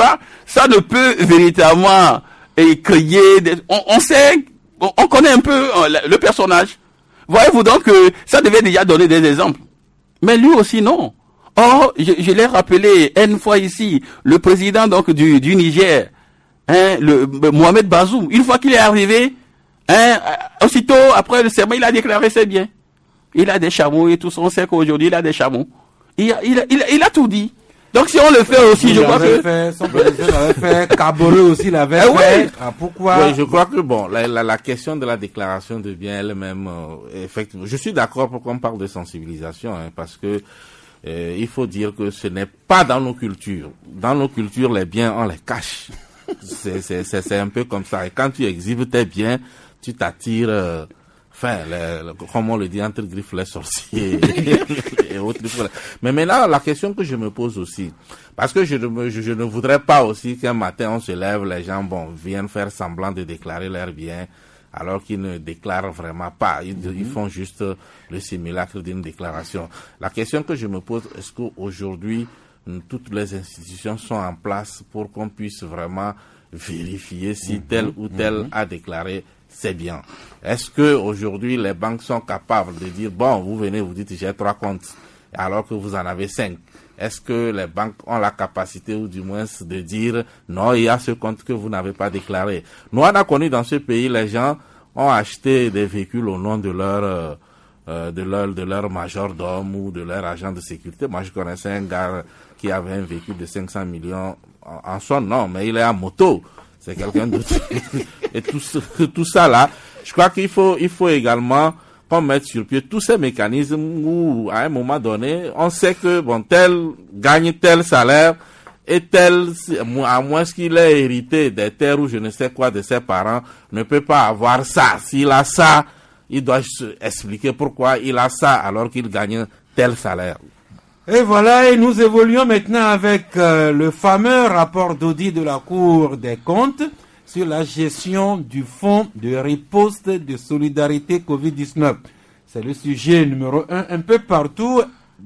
ça ne peut véritablement créer on connaît un peu le personnage. Voyez-vous donc que ça devait déjà donner des exemples. Mais lui aussi, non. Or, je l'ai rappelé une fois ici, le président donc du Niger, le Mohamed Bazoum, une fois qu'il est arrivé, aussitôt après le serment, il a déclaré c'est bien. Il a des chameaux et tout ça. On sait qu'aujourd'hui il a des chameaux. Il a tout dit. Donc si on le fait aussi, je crois que son président l'avait fait, Kabore aussi l'avait fait. Oui. Pourquoi? Oui, je crois que bon, la question de la déclaration de biens elle-même, effectivement, je suis d'accord pour qu'on parle de sensibilisation, parce que il faut dire que ce n'est pas dans nos cultures. Dans nos cultures, les biens on les cache. C'est un peu comme ça. Et quand tu exhibes tes biens, tu t'attires. Comme on le dit, entre griffes les sorciers et autres. Mais maintenant, la question que je me pose aussi, parce que je ne voudrais pas aussi qu'un matin on se lève, les gens viennent faire semblant de déclarer leurs biens, alors qu'ils ne déclarent vraiment pas. Ils font juste le simulacre d'une déclaration. La question que je me pose, est-ce qu'aujourd'hui, toutes les institutions sont en place pour qu'on puisse vraiment vérifier si tel ou tel a déclaré c'est bien. Est-ce que aujourd'hui les banques sont capables de dire vous venez, vous dites j'ai 3 comptes alors que vous en avez 5. Est-ce que les banques ont la capacité ou du moins de dire non, il y a ce compte que vous n'avez pas déclaré. Nous on a connu dans ce pays, les gens ont acheté des véhicules au nom de leur majordome ou de leur agent de sécurité. Moi je connaissais un gars qui avait un véhicule de 500 millions en son nom, mais il est à moto. C'est quelqu'un d'autre. Et tout ça là, je crois qu'il faut également qu'on mette sur pied tous ces mécanismes où, à un moment donné, on sait que, tel gagne tel salaire et tel, à moins qu'il ait hérité des terres ou je ne sais quoi de ses parents, ne peut pas avoir ça. S'il a ça, il doit expliquer pourquoi il a ça alors qu'il gagne tel salaire. Et voilà, et nous évoluons maintenant avec le fameux rapport d'audit de la Cour des comptes sur la gestion du fonds de riposte de solidarité Covid-19. C'est le sujet numéro 1, un peu partout,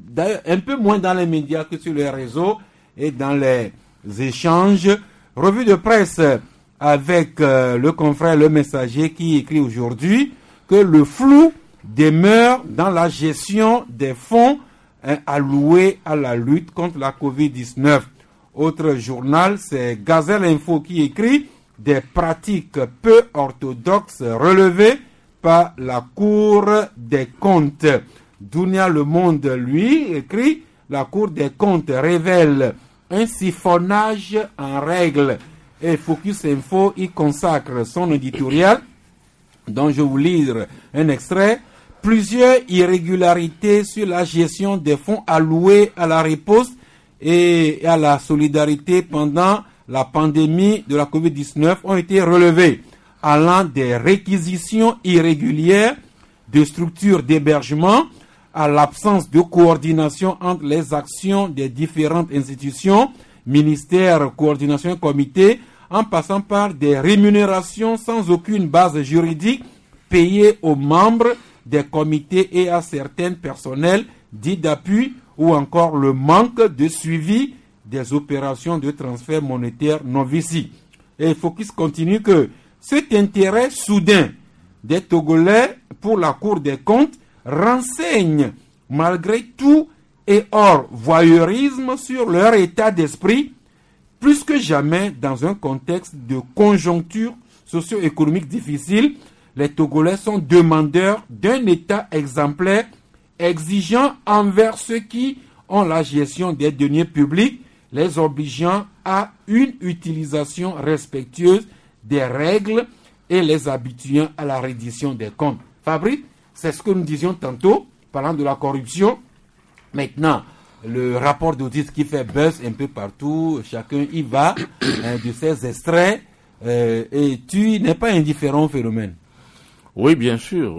un peu moins dans les médias que sur les réseaux et dans les échanges. Revue de presse avec le confrère Le Messager qui écrit aujourd'hui que le flou demeure dans la gestion des fonds alloués à la lutte contre la Covid-19. Autre journal, c'est Gazelle Info qui écrit des pratiques peu orthodoxes relevées par la Cour des comptes. Dunia Le Monde, lui, écrit la Cour des comptes révèle un siphonnage en règle. Et Focus Info y consacre son éditorial, dont je vous lire un extrait. Plusieurs irrégularités sur la gestion des fonds alloués à la riposte et à la solidarité pendant la pandémie de la Covid-19 ont été relevées, allant des réquisitions irrégulières de structures d'hébergement à l'absence de coordination entre les actions des différentes institutions, ministères, coordination et comités, en passant par des rémunérations sans aucune base juridique payées aux membres des comités et à certains personnels dits d'appui, ou encore le manque de suivi des opérations de transfert monétaire non vici. Et Focus continue que cet intérêt soudain des Togolais pour la Cour des comptes renseigne malgré tout et hors voyeurisme sur leur état d'esprit, plus que jamais dans un contexte de conjoncture socio-économique difficile. Les Togolais sont demandeurs d'un État exemplaire, exigeant envers ceux qui ont la gestion des deniers publics, les obligeant à une utilisation respectueuse des règles et les habituant à la reddition des comptes. Fabrice, c'est ce que nous disions tantôt, parlant de la corruption. Maintenant, le rapport d'audit qui fait buzz un peu partout, chacun y va, de ces extraits, et tu n'es pas indifférent au phénomène. Oui, bien sûr,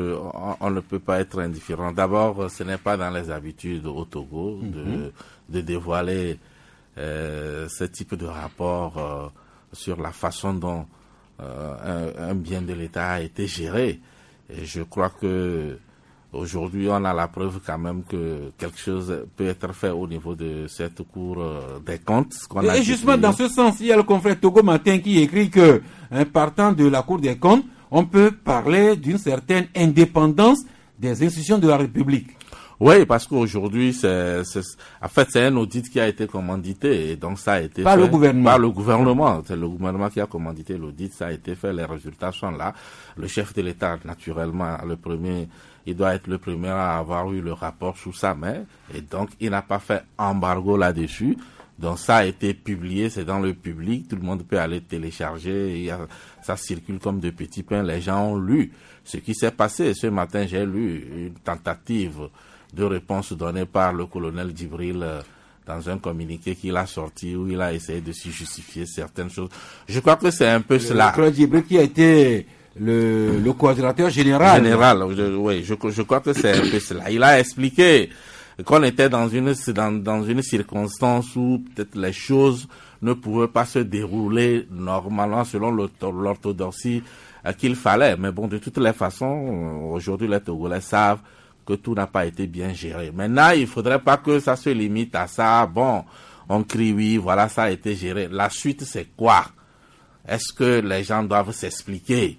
on ne peut pas être indifférent. D'abord, ce n'est pas dans les habitudes au Togo de dévoiler ce type de rapport sur la façon dont un bien de l'État a été géré. Et je crois que Aujourd'hui, on a la preuve quand même que quelque chose peut être fait au niveau de cette Cour des comptes. Et justement, dans ce sens, il y a le confrère Togo Matin qui écrit que, partant de la Cour des comptes, on peut parler d'une certaine indépendance des institutions de la République. Oui, parce qu'aujourd'hui, c'est un audit qui a été commandité, et donc ça a été par fait le gouvernement. Par le gouvernement. C'est le gouvernement qui a commandité l'audit, ça a été fait, les résultats sont là. Le chef de l'État, naturellement, il doit être le premier à avoir eu le rapport sous sa main, et donc il n'a pas fait embargo là-dessus. Donc ça a été publié, c'est dans le public, tout le monde peut aller télécharger, ça circule comme de petits pains, les gens ont lu ce qui s'est passé. Ce matin, j'ai lu une tentative de réponse donnée par le colonel Djibril dans un communiqué qu'il a sorti où il a essayé de s'y justifier certaines choses. Je crois que c'est un peu cela. Le colonel Djibril qui a été le coordinateur général. Oui, je crois que c'est un peu cela. Il a expliqué qu'on était dans une circonstance où peut-être les choses ne pouvaient pas se dérouler normalement selon l'orthodoxie qu'il fallait. Mais bon, de toutes les façons, aujourd'hui les Togolais savent que tout n'a pas été bien géré. Maintenant, il faudrait pas que ça se limite à ça. Bon, on crie oui, voilà, ça a été géré. La suite, c'est quoi? Est-ce que les gens doivent s'expliquer?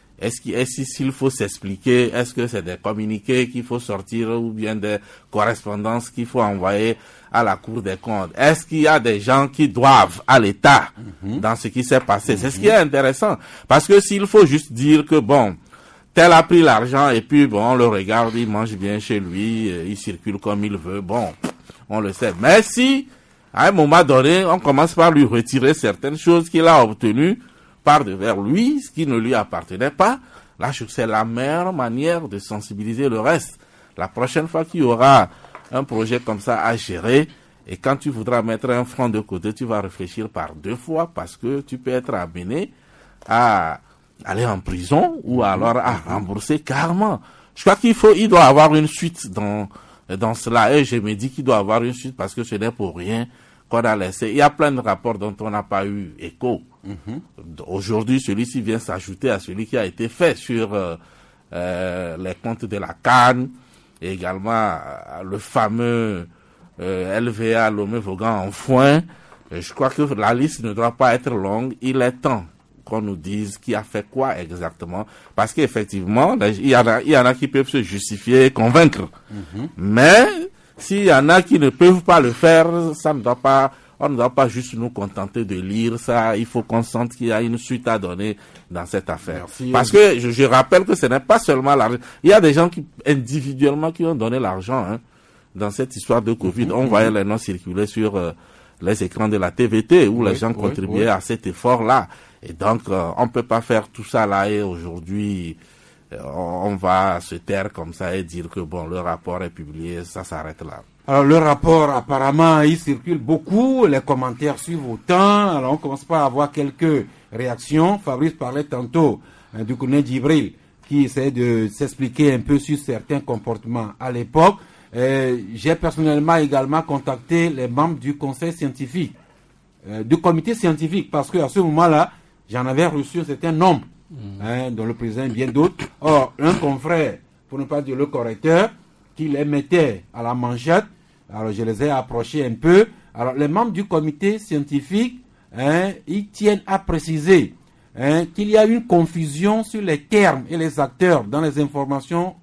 S'il faut s'expliquer, est-ce que c'est des communiqués qu'il faut sortir ou bien des correspondances qu'il faut envoyer à la Cour des comptes? Est-ce qu'il y a des gens qui doivent à l'État dans ce qui s'est passé? C'est ce qui est intéressant. Parce que s'il faut juste dire que bon, tel a pris l'argent et puis bon, on le regarde, il mange bien chez lui, il circule comme il veut, bon, on le sait. Mais si, à un moment donné, on commence par lui retirer certaines choses qu'il a obtenues par devers lui, ce qui ne lui appartenait pas, là, c'est la meilleure manière de sensibiliser le reste. La prochaine fois qu'il y aura un projet comme ça à gérer, et quand tu voudras mettre un franc de côté, tu vas réfléchir par deux fois parce que tu peux être amené à aller en prison ou alors à rembourser carrément. Je crois il doit avoir une suite dans cela, et je me dis qu'il doit avoir une suite parce que ce n'est pour rien qu'on a laissé. Il y a plein de rapports dont on n'a pas eu écho. Aujourd'hui, celui-ci vient s'ajouter à celui qui a été fait sur les comptes de la CAN, et également le fameux LVA Lomé-Vaughan en foin. Je crois que la liste ne doit pas être longue. Il est temps qu'on nous dise qui a fait quoi exactement, parce qu'effectivement, il y en a qui peuvent se justifier et convaincre. Mais s'il y en a qui ne peuvent pas le faire, on ne doit pas juste nous contenter de lire ça. Il faut qu'on sente qu'il y a une suite à donner dans cette affaire. Merci. Parce que je rappelle que ce n'est pas seulement l'argent. Il y a des gens qui individuellement qui ont donné l'argent dans cette histoire de Covid. On voyait les noms circuler sur les écrans de la TVT où les gens contribuaient à cet effort-là. Et donc, on peut pas faire tout ça là et aujourd'hui, on va se taire comme ça et dire que bon, le rapport est publié, ça s'arrête là. Alors, le rapport, apparemment, il circule beaucoup, les commentaires suivent autant. Alors, on commence par avoir quelques réactions. Fabrice parlait tantôt du colonel Djibril qui essaie de s'expliquer un peu sur certains comportements à l'époque. J'ai personnellement également contacté les membres du conseil scientifique, du comité scientifique, parce qu'à ce moment-là, j'en avais reçu un certain nombre, dont le président et bien d'autres. Or, un confrère, pour ne pas dire le correcteur, qui les mettait à la manchette, alors je les ai approchés un peu. Alors, les membres du comité scientifique, ils tiennent à préciser qu'il y a une confusion sur les termes et les acteurs dans les informations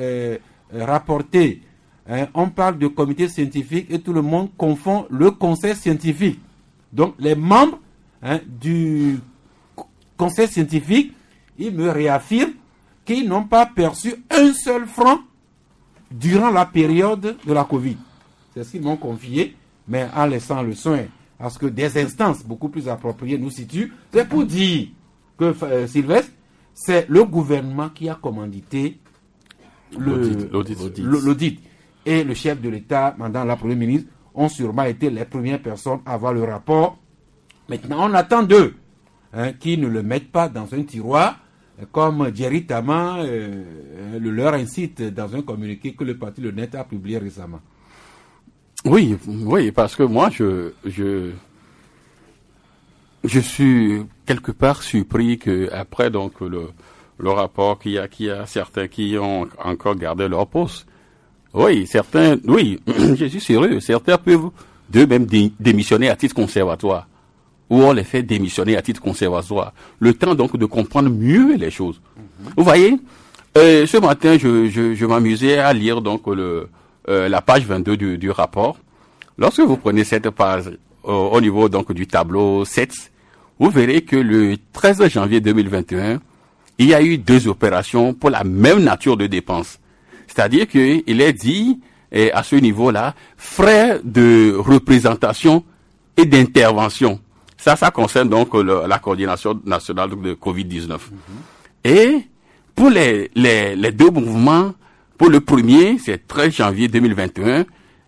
rapportées. On parle de comité scientifique et tout le monde confond le conseil scientifique. Donc, les membres du conseil scientifique, ils me réaffirment qu'ils n'ont pas perçu un seul franc durant la période de la Covid. C'est ce qu'ils m'ont confié, mais en laissant le soin à ce que des instances beaucoup plus appropriées nous situent. C'est pour dire que, Sylvestre, c'est le gouvernement qui a commandité l'audit. Et le chef de l'État, Madame la Première ministre, ont sûrement été les premières personnes à avoir le rapport. Maintenant, on attend d'eux qu'ils ne le mettent pas dans un tiroir, comme Jerry Tama le leur incite dans un communiqué que le parti Le Net a publié récemment. Oui, parce que moi, je suis quelque part surpris que après donc le rapport qu'il y a certains qui ont encore gardé leur poste. Oui, certains, oui, je suis sérieux, certains peuvent d'eux-mêmes démissionner à titre conservatoire, ou on les fait démissionner à titre conservatoire. Le temps donc de comprendre mieux les choses. Vous voyez, ce matin, je m'amusais à lire donc la page 22 du rapport. Lorsque vous prenez cette page au niveau donc du tableau 7, vous verrez que le 13 janvier 2021, il y a eu 2 opérations pour la même nature de dépenses. C'est-à-dire qu'il est dit, à ce niveau-là, frais de représentation et d'intervention. Ça concerne donc la coordination nationale de Covid-19. Et pour les 2 mouvements, pour le premier, c'est 13 janvier 2021,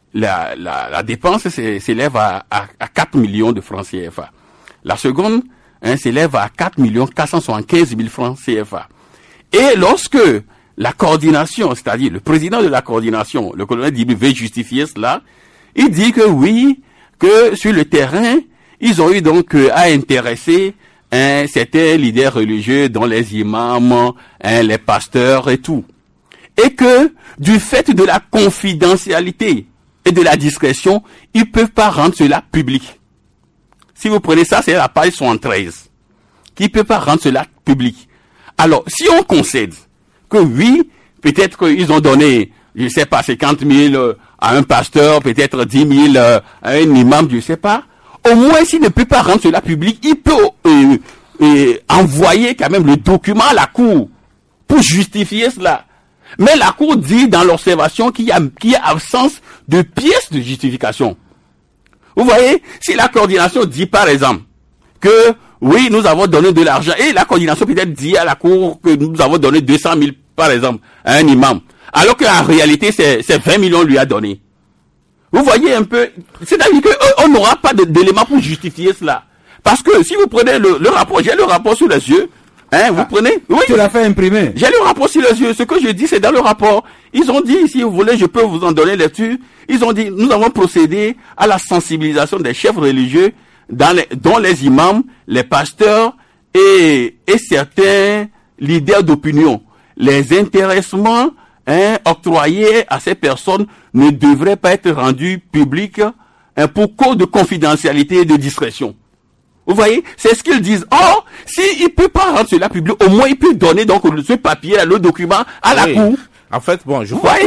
la dépense s'élève à 4 millions de francs CFA. La seconde s'élève à 4 475 000 francs CFA. Et lorsque la coordination, c'est-à-dire le président de la coordination, le colonel Dibi, veut justifier cela, il dit que oui, que sur le terrain, ils ont eu donc à intéresser certains leaders religieux, dont les imams, les pasteurs et tout. Et que du fait de la confidentialité et de la discrétion, ils ne peuvent pas rendre cela public. Si vous prenez ça, c'est la page 73, qui ne peut pas rendre cela public. Alors, si on concède que oui, peut-être qu'ils ont donné, je ne sais pas, 50 000 à un pasteur, peut-être 10 000 à un imam, je ne sais pas, au moins s'il ne peut pas rendre cela public, il peut envoyer quand même le document à la Cour pour justifier cela. Mais la Cour dit dans l'observation qu'il y a absence de pièces de justification. Vous voyez, si la coordination dit par exemple que oui, nous avons donné de l'argent, et la coordination peut-être dit à la Cour que nous avons donné 200 000 par exemple à un imam, alors qu'en réalité c'est 20 millions lui a donné. Vous voyez un peu, c'est-à-dire qu'on n'aura pas d'éléments pour justifier cela. Parce que si vous prenez le rapport, j'ai le rapport sous les yeux, vous prenez? Oui. Tu l'as fait imprimer. J'ai le rapport sur les yeux. Ce que je dis, c'est dans le rapport. Ils ont dit, si vous voulez, je peux vous en donner lecture. Ils ont dit, nous avons procédé à la sensibilisation des chefs religieux, dont les imams, les pasteurs et certains leaders d'opinion. Les intéressements octroyés à ces personnes ne devraient pas être rendus publics pour cause de confidentialité et de discrétion. Vous voyez, c'est ce qu'ils disent. Or, s'il ne peut pas rendre cela public, au moins il peut donner donc ce papier, le document à la Cour. En fait, bon, je crois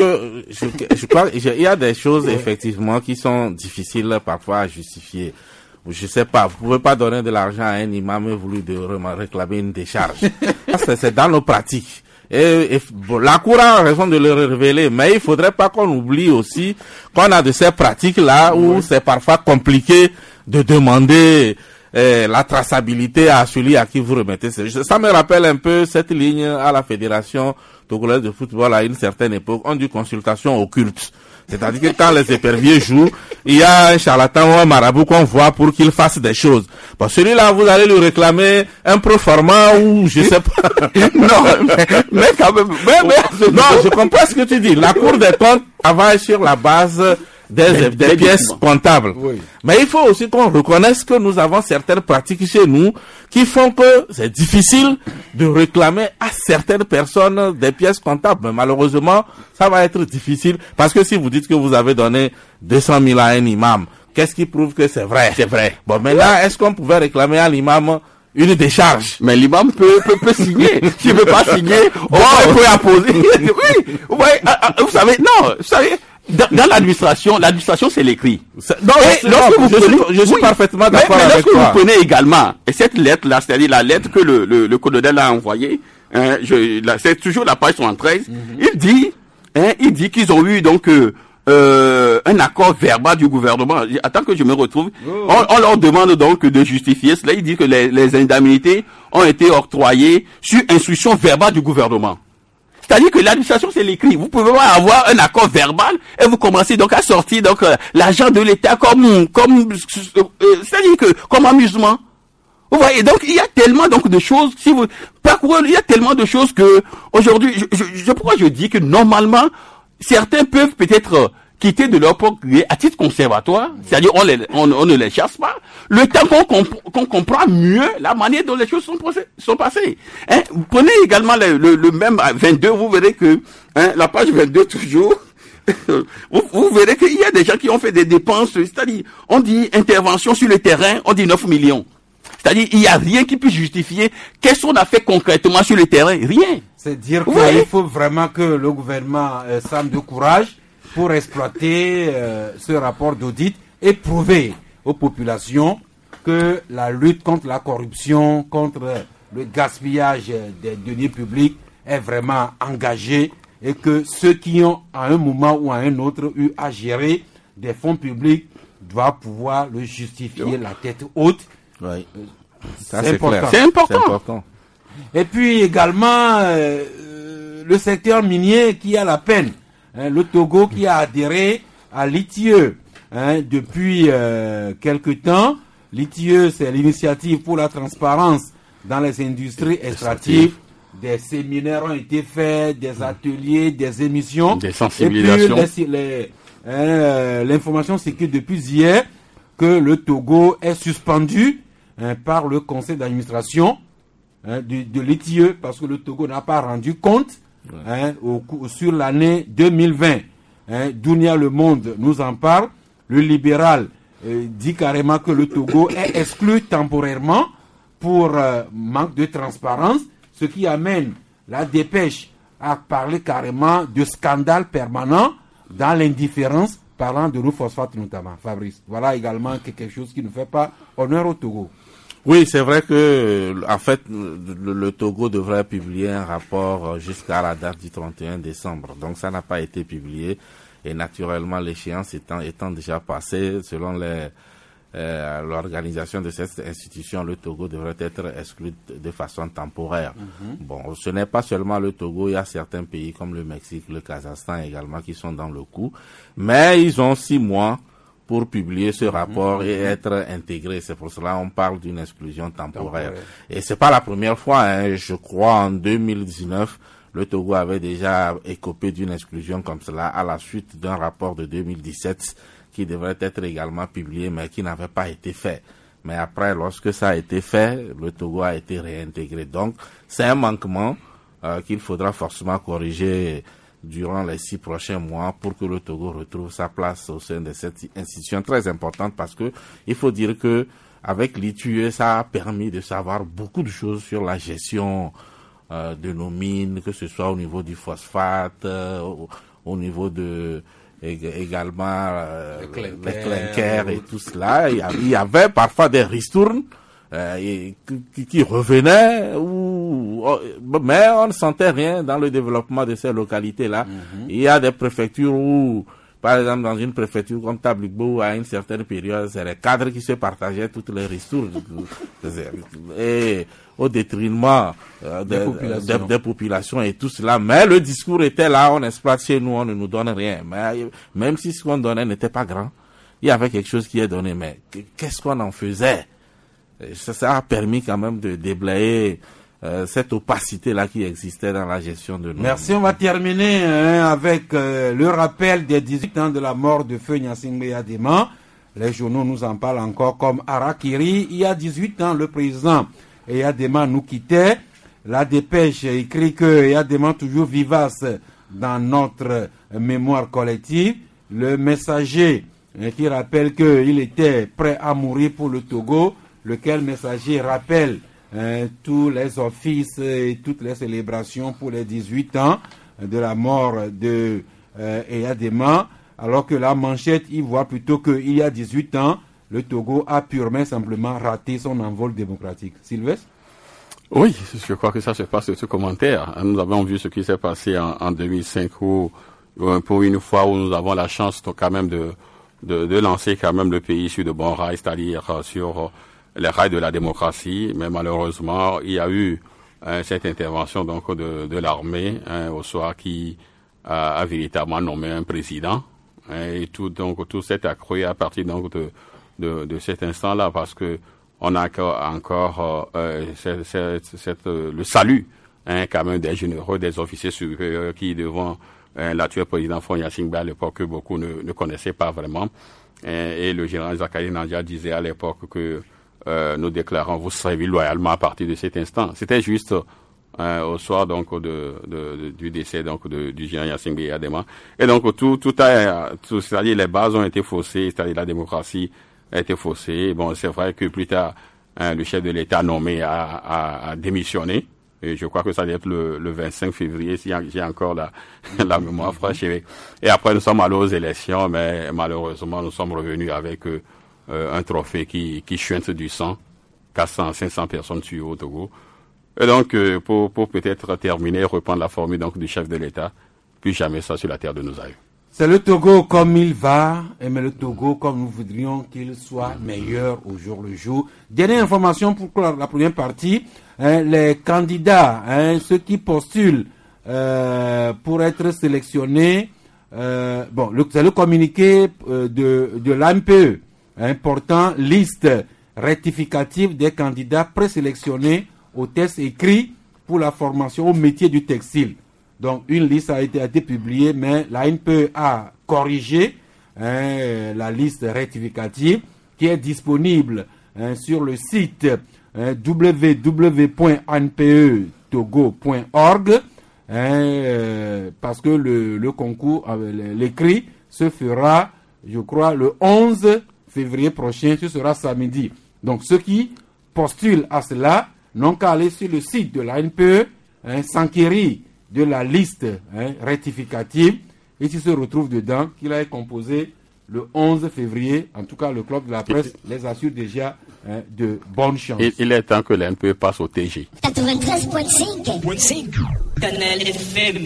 il y a des choses effectivement qui sont difficiles parfois à justifier. Je sais pas, vous pouvez pas donner de l'argent à un imam et voulu réclamer une décharge. C'est dans nos pratiques. Et bon, la Cour a raison de le révéler, mais il faudrait pas qu'on oublie aussi qu'on a de ces pratiques-là où c'est parfois compliqué de demander la traçabilité à celui à qui vous remettez. Ça me rappelle un peu cette ligne à la Fédération togolaise de football à une certaine époque. On dit consultation occulte. C'est-à-dire que quand les éperviers jouent, il y a un charlatan ou un marabout qu'on voit pour qu'il fasse des choses. Bon, celui-là, vous allez lui réclamer un proforma ou je sais pas. Non, mais quand même, non, je comprends ce que tu dis. La Cour des comptes travaille sur la base des pièces comptables. Oui. Mais il faut aussi qu'on reconnaisse que nous avons certaines pratiques chez nous qui font que c'est difficile de réclamer à certaines personnes des pièces comptables. Mais malheureusement, ça va être difficile parce que si vous dites que vous avez donné 200 000 à un imam, qu'est-ce qui prouve que c'est vrai? C'est vrai. Bon, maintenant, est-ce qu'on pouvait réclamer à l'imam une décharge? Mais l'imam peut signer. S'il ne veut pas signer, on peut apposer. Oui, vous savez, dans l'administration c'est l'écrit. Non, je suis parfaitement d'accord avec toi. Lorsque vous prenez également, et cette lettre-là, c'est-à-dire la lettre que le colonel a envoyée, c'est toujours la page 73, il dit qu'ils ont eu donc un accord verbal du gouvernement. Attends que je me retrouve. On leur demande donc de justifier cela. Il dit que les indemnités ont été octroyées sur instruction verbale du gouvernement. C'est-à-dire que l'administration, c'est l'écrit. Vous pouvez pas avoir un accord verbal et vous commencez donc à sortir donc l'argent de l'État comme c'est-à-dire que comme amusement. Vous voyez, donc il y a tellement donc de choses. Si vous parcourez, il y a tellement de choses que aujourd'hui, pourquoi je dis que normalement certains peuvent peut-être quitter de leur propre gré à titre conservatoire, c'est-à-dire on ne les chasse pas, le temps qu'on comprend mieux la manière dont les choses sont passées. Hein? Vous prenez également le même 22, vous verrez que la page 22 toujours, vous verrez qu'il y a des gens qui ont fait des dépenses, c'est-à-dire on dit intervention sur le terrain, on dit 9 millions. C'est-à-dire, il n'y a rien qui puisse justifier qu'est-ce qu'on a fait concrètement sur le terrain. Rien. C'est dire qu'il faut vraiment que le gouvernement s'arme de courage pour exploiter ce rapport d'audit et prouver aux populations que la lutte contre la corruption, contre le gaspillage des deniers publics est vraiment engagée et que ceux qui ont à un moment ou à un autre eu à gérer des fonds publics doivent pouvoir le justifier la tête haute. Oui. C'est important. C'est important. Et puis également le secteur minier qui a la peine. Le Togo qui a adhéré à l'ITIE depuis quelque temps. L'ITIE, c'est l'initiative pour la transparence dans les industries extractives. Des séminaires ont été faits, des ateliers, des émissions. Des sensibilisations. Et puis l'information c'est que depuis hier que le Togo est suspendu par le conseil d'administration de l'ITIE parce que le Togo n'a pas rendu compte sur l'année 2020. Dounia Le Monde nous en parle. Le libéral dit carrément que le Togo est exclu temporairement pour manque de transparence, ce qui amène la dépêche à parler carrément de scandale permanent dans l'indifférence, parlant de nos phosphates notamment. Fabrice, voilà également quelque chose qui ne fait pas honneur au Togo. Oui, c'est vrai que, en fait, le Togo devrait publier un rapport jusqu'à la date du 31 décembre. Donc, ça n'a pas été publié. Et naturellement, l'échéance étant déjà passée, selon l'organisation de cette institution, le Togo devrait être exclu de façon temporaire. Bon, ce n'est pas seulement le Togo, il y a certains pays comme le Mexique, le Kazakhstan également qui sont dans le coup. Mais ils ont 6 mois pour publier ce rapport et être intégré. C'est pour cela qu'on parle d'une exclusion temporaire. Et c'est pas la première fois, je crois en 2019, le Togo avait déjà écopé d'une exclusion comme cela à la suite d'un rapport de 2017 qui devrait être également publié mais qui n'avait pas été fait. Mais après, lorsque ça a été fait, le Togo a été réintégré. Donc, c'est un manquement qu'il faudra forcément corriger durant les 6 prochains mois pour que le Togo retrouve sa place au sein de cette institution très importante parce que il faut dire que avec l'ITIE, ça a permis de savoir beaucoup de choses sur la gestion de nos mines, que ce soit au niveau du phosphate, au niveau de également les clinkers et tout cela. Il y avait parfois des ristournes qui revenaient, mais on ne sentait rien dans le développement de ces localités-là. Il y a des préfectures où, par exemple, dans une préfecture comme Tabligbo, à une certaine période, c'est les cadres qui se partageaient toutes les ristournes. Et au détriment des populations et tout cela. Mais le discours était là, on exploite chez nous, on ne nous donne rien. Mais même si ce qu'on donnait n'était pas grand, il y avait quelque chose qui est donné. Mais qu'est-ce qu'on en faisait? Ça a permis quand même de déblayer cette opacité-là qui existait dans la gestion de nos... Merci, on va terminer avec le rappel des 18 ans de la mort de Feu Gnassingbé Eyadema. Les journaux nous en parlent encore comme Harakiri. Il y a 18 ans, le président Eyadema nous quittait. La dépêche écrit que Eyadema toujours vivace dans notre mémoire collective. Le messager qui rappelle qu'il était prêt à mourir pour le Togo, lequel messager rappelle tous les offices et toutes les célébrations pour les 18 ans de la mort de Eyadema, alors que la manchette y voit plutôt qu'il y a 18 ans, le Togo a purement simplement raté son envol démocratique. Sylvestre? Oui, je crois que ça se passe sur ce commentaire. Nous avons vu ce qui s'est passé en 2005 où, pour une fois où nous avons la chance quand même de lancer quand même le pays sur de bons rails, c'est-à-dire sur les rails de la démocratie, mais malheureusement, il y a eu cette intervention donc de l'armée au soir qui a véritablement nommé un président et tout s'est accru à partir donc de cet instant-là parce que on a encore le salut quand même des généraux, des officiers supérieurs qui devant l'actuel président Faure Gnassingbé à l'époque que beaucoup ne connaissaient pas vraiment. Et le général Zakari Nandia disait à l'époque que nous déclarons vous servir loyalement à partir de cet instant. C'était juste au soir donc du décès donc du général Gnassingbé Adema. Et donc tout c'est-à-dire les bases ont été faussées, c'est-à-dire la démocratie a été faussée. Bon, c'est vrai que plus tard le chef de l'État nommé a démissionné. Et je crois que ça doit être le 25 février, si j'ai encore la mémoire fraîche. Et après, nous sommes allés aux élections, mais malheureusement, nous sommes revenus avec un trophée qui chuinte du sang. 400, 500 personnes tuées au Togo. Et donc, pour peut-être terminer, reprendre la formule donc du chef de l'État, plus jamais ça sur la terre de nos aïeux. C'est le Togo comme il va, mais le Togo comme nous voudrions qu'il soit meilleur au jour le jour. Dernière information pour la première partie. Les candidats, ceux qui postulent pour être sélectionnés, c'est le communiqué de l'ANPE, portant liste rectificative des candidats présélectionnés au test écrit pour la formation au métier du textile. Donc une liste a été publiée, mais l'ANPE a corrigé la liste rectificative qui est disponible sur le site www.anpetogo.org parce que le concours, l'écrit se fera, je crois, le 11 février prochain, ce sera samedi. Donc ceux qui postulent à cela n'ont qu'à aller sur le site de l'ANPE, s'enquérir de la liste rectificative, et s'ils se retrouvent dedans, qu'il a composé le 11 février, en tout cas le club de la presse les assure déjà de bonnes chances. Il est temps que l'ANPE passe au TG. 93.5 Canal FM.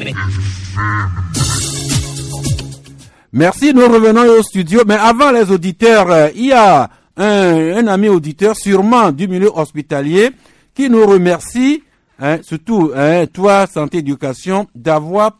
Merci, nous revenons au studio. Mais avant les auditeurs, il y a un ami auditeur, sûrement du milieu hospitalier, qui nous remercie, surtout toi, Santé Éducation, d'avoir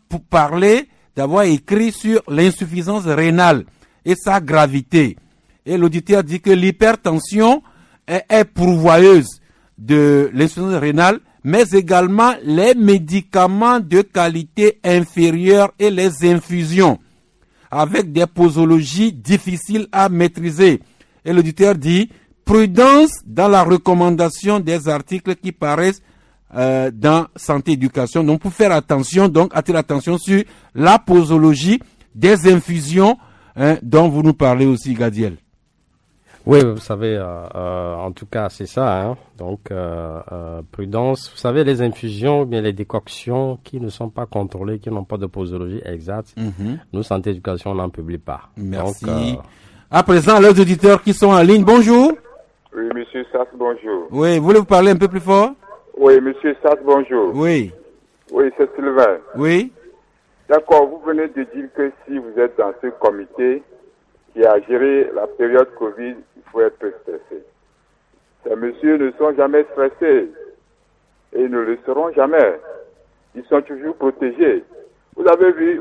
écrit sur l'insuffisance rénale et sa gravité. Et l'auditeur dit que l'hypertension est pourvoyeuse de l'insuffisance rénale, mais également les médicaments de qualité inférieure et les infusions, avec des posologies difficiles à maîtriser. Et l'auditeur dit, prudence dans la recommandation des articles qui paraissent dans Santé Éducation. Donc, pour faire attention, attirer l'attention sur la posologie des infusions dont vous nous parlez aussi, Gadiel. Oui, vous savez, en tout cas, c'est ça. Donc, prudence. Vous savez, les infusions, bien les décoctions qui ne sont pas contrôlées, qui n'ont pas de posologie exacte, nous, Santé Éducation, on n'en publie pas. Merci. Donc, à présent, les auditeurs qui sont en ligne, bonjour. Oui, monsieur Sass, bonjour. Oui, voulez-vous parler un peu plus fort? Oui, monsieur Sass, bonjour. Oui. Oui, c'est Sylvain. Oui. D'accord, vous venez de dire que si vous êtes dans ce comité qui a géré la période Covid, il faut être stressé. Ces messieurs ne sont jamais stressés et ils ne le seront jamais. Ils sont toujours protégés. Vous avez vu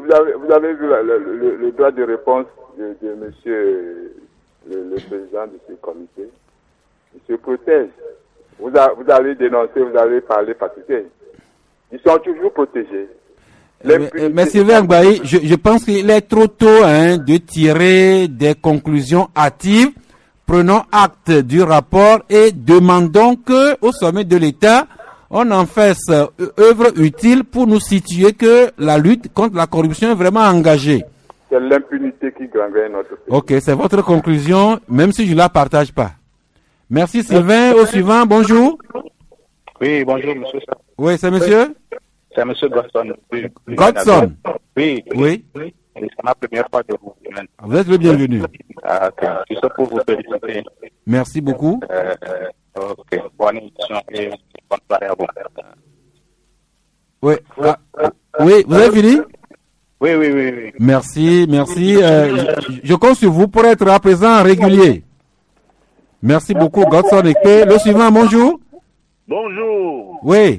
le droit de réponse de monsieur le président de ce comité. Il se protège. Vous allez dénoncer, vous allez parler parce que ils sont toujours protégés. Mais Sylvain Gbaï, je pense qu'il est trop tôt de tirer des conclusions hâtives. Prenons acte du rapport et demandons que, au sommet de l'État, on en fasse œuvre utile pour nous situer que la lutte contre la corruption est vraiment engagée. C'est l'impunité qui gangrène notre pays. Ok, c'est votre conclusion, même si je ne la partage pas. Merci Sylvain. Au suivant, bonjour. Oui, bonjour monsieur. Oui, c'est monsieur? C'est monsieur Godson. Godson? Oui. Oui. C'est ma première fois de vous. Vous êtes le bienvenu. Je suis pour vous féliciter. Merci beaucoup. Ok, bonne émission et bonne soirée à vous. Oui. Oui, vous avez fini? Oui. Merci. Je compte sur vous pour être à présent régulier. Merci beaucoup, Godson Ekpe. Le suivant, bonjour. Bonjour. Oui.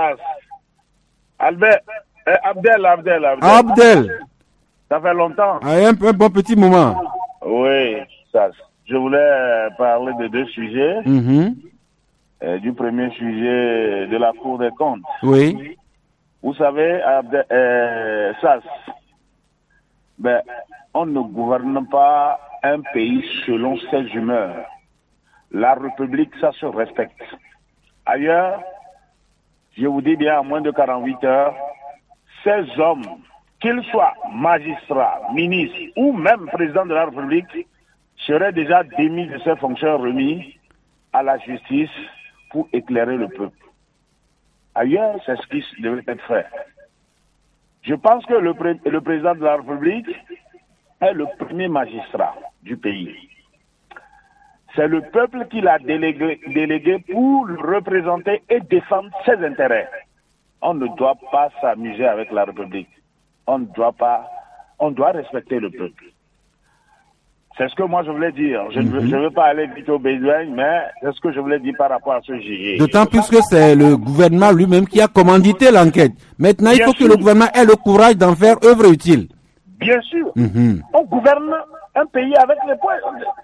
Abdel. Ça fait longtemps. Un bon petit moment. Oui, ça. Je voulais parler de deux sujets. Du premier sujet de la Cour des comptes. Oui. Vous savez, Sas, Ben, on ne gouverne pas un pays selon ses humeurs. La République, ça se respecte. Ailleurs, je vous dis bien, en moins de 48 heures, ces hommes, qu'ils soient magistrats, ministres ou même présidents de la République, seraient déjà démis de ces fonctions remis à la justice pour éclairer le peuple. Ailleurs, c'est ce qui devait être fait. Je pense que le président de la République est le premier magistrat du pays. C'est le peuple qui l'a délégué pour le représenter et défendre ses intérêts. On ne doit pas s'amuser avec la République. On doit respecter le peuple. C'est ce que moi je voulais dire. Je ne veux pas aller vite au besoin, mais c'est ce que je voulais dire par rapport à ce sujet. D'autant plus que c'est le gouvernement lui-même qui a commandité l'enquête. Maintenant, il faut que le gouvernement ait le courage d'en faire œuvre utile. Bien sûr. On gouverne un pays avec les points.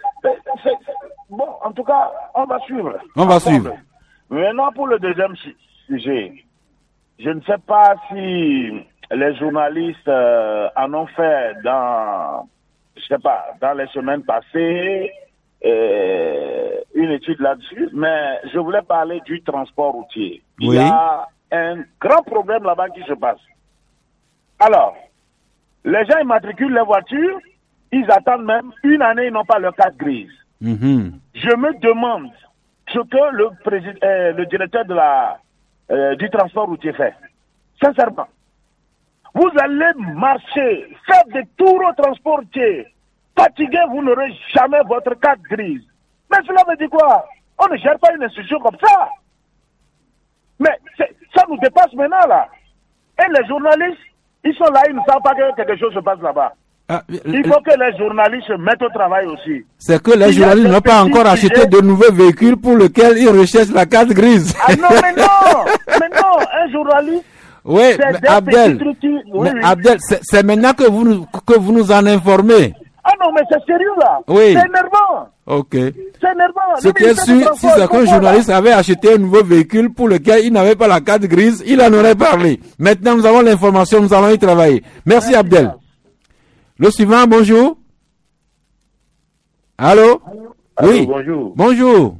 Bon, en tout cas, on va suivre. On va suivre. Maintenant, pour le deuxième sujet, je ne sais pas si les journalistes en ont fait dans les semaines passées, une étude là-dessus, mais je voulais parler du transport routier. Il y a un grand problème là-bas qui se passe. Alors, les gens immatriculent les voitures, ils attendent même une année, ils n'ont pas leur carte grise. Je me demande ce que le directeur du transport routier fait. Sincèrement. Vous allez marcher, faire des tours au transport routier. Fatigué, vous n'aurez jamais votre carte grise. Mais cela veut dire quoi? On ne gère pas une institution comme ça. Mais ça nous dépasse maintenant là. Et les journalistes, ils sont là, ils ne savent pas que quelque chose se passe là-bas. Il faut que les journalistes se mettent au travail aussi. C'est que les journalistes n'ont pas encore acheté de nouveaux véhicules pour lesquels ils recherchent la carte grise. Ah non, mais non, un journaliste. Oui, mais Abdel, c'est maintenant que vous nous en informez. Ah non, mais c'est sérieux là. Oui. C'est énervant. Ok. C'est énervant. Ce qui est sûr, si certains journalistes avaient acheté un nouveau véhicule pour lequel ils n'avaient pas la carte grise, il en aurait parlé. Maintenant, nous avons l'information, nous allons y travailler. Merci Abdel. Le suivant, bonjour. Allô? Oui. Bonjour. Bonjour.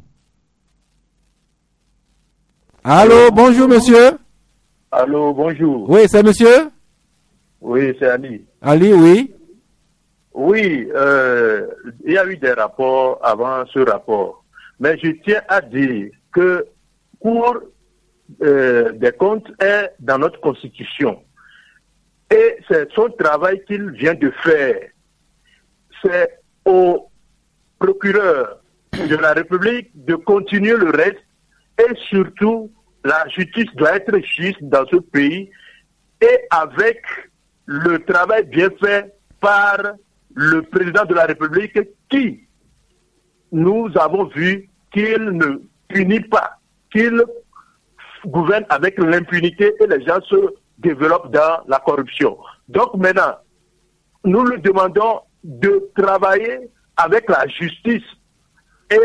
Allô, bonjour monsieur. Allô, bonjour. Oui, c'est monsieur? Oui, c'est Ali. Ali, oui. Oui, il y a eu des rapports avant ce rapport. Mais je tiens à dire que Cour des comptes est dans notre Constitution. Et c'est son travail qu'il vient de faire. C'est au procureur de la République de continuer le reste. Et surtout, la justice doit être juste dans ce pays et avec le travail bien fait par le président de la République qui, nous avons vu qu'il ne punit pas, qu'il gouverne avec l'impunité et les gens se développent dans la corruption. Donc maintenant, nous lui demandons de travailler avec la justice et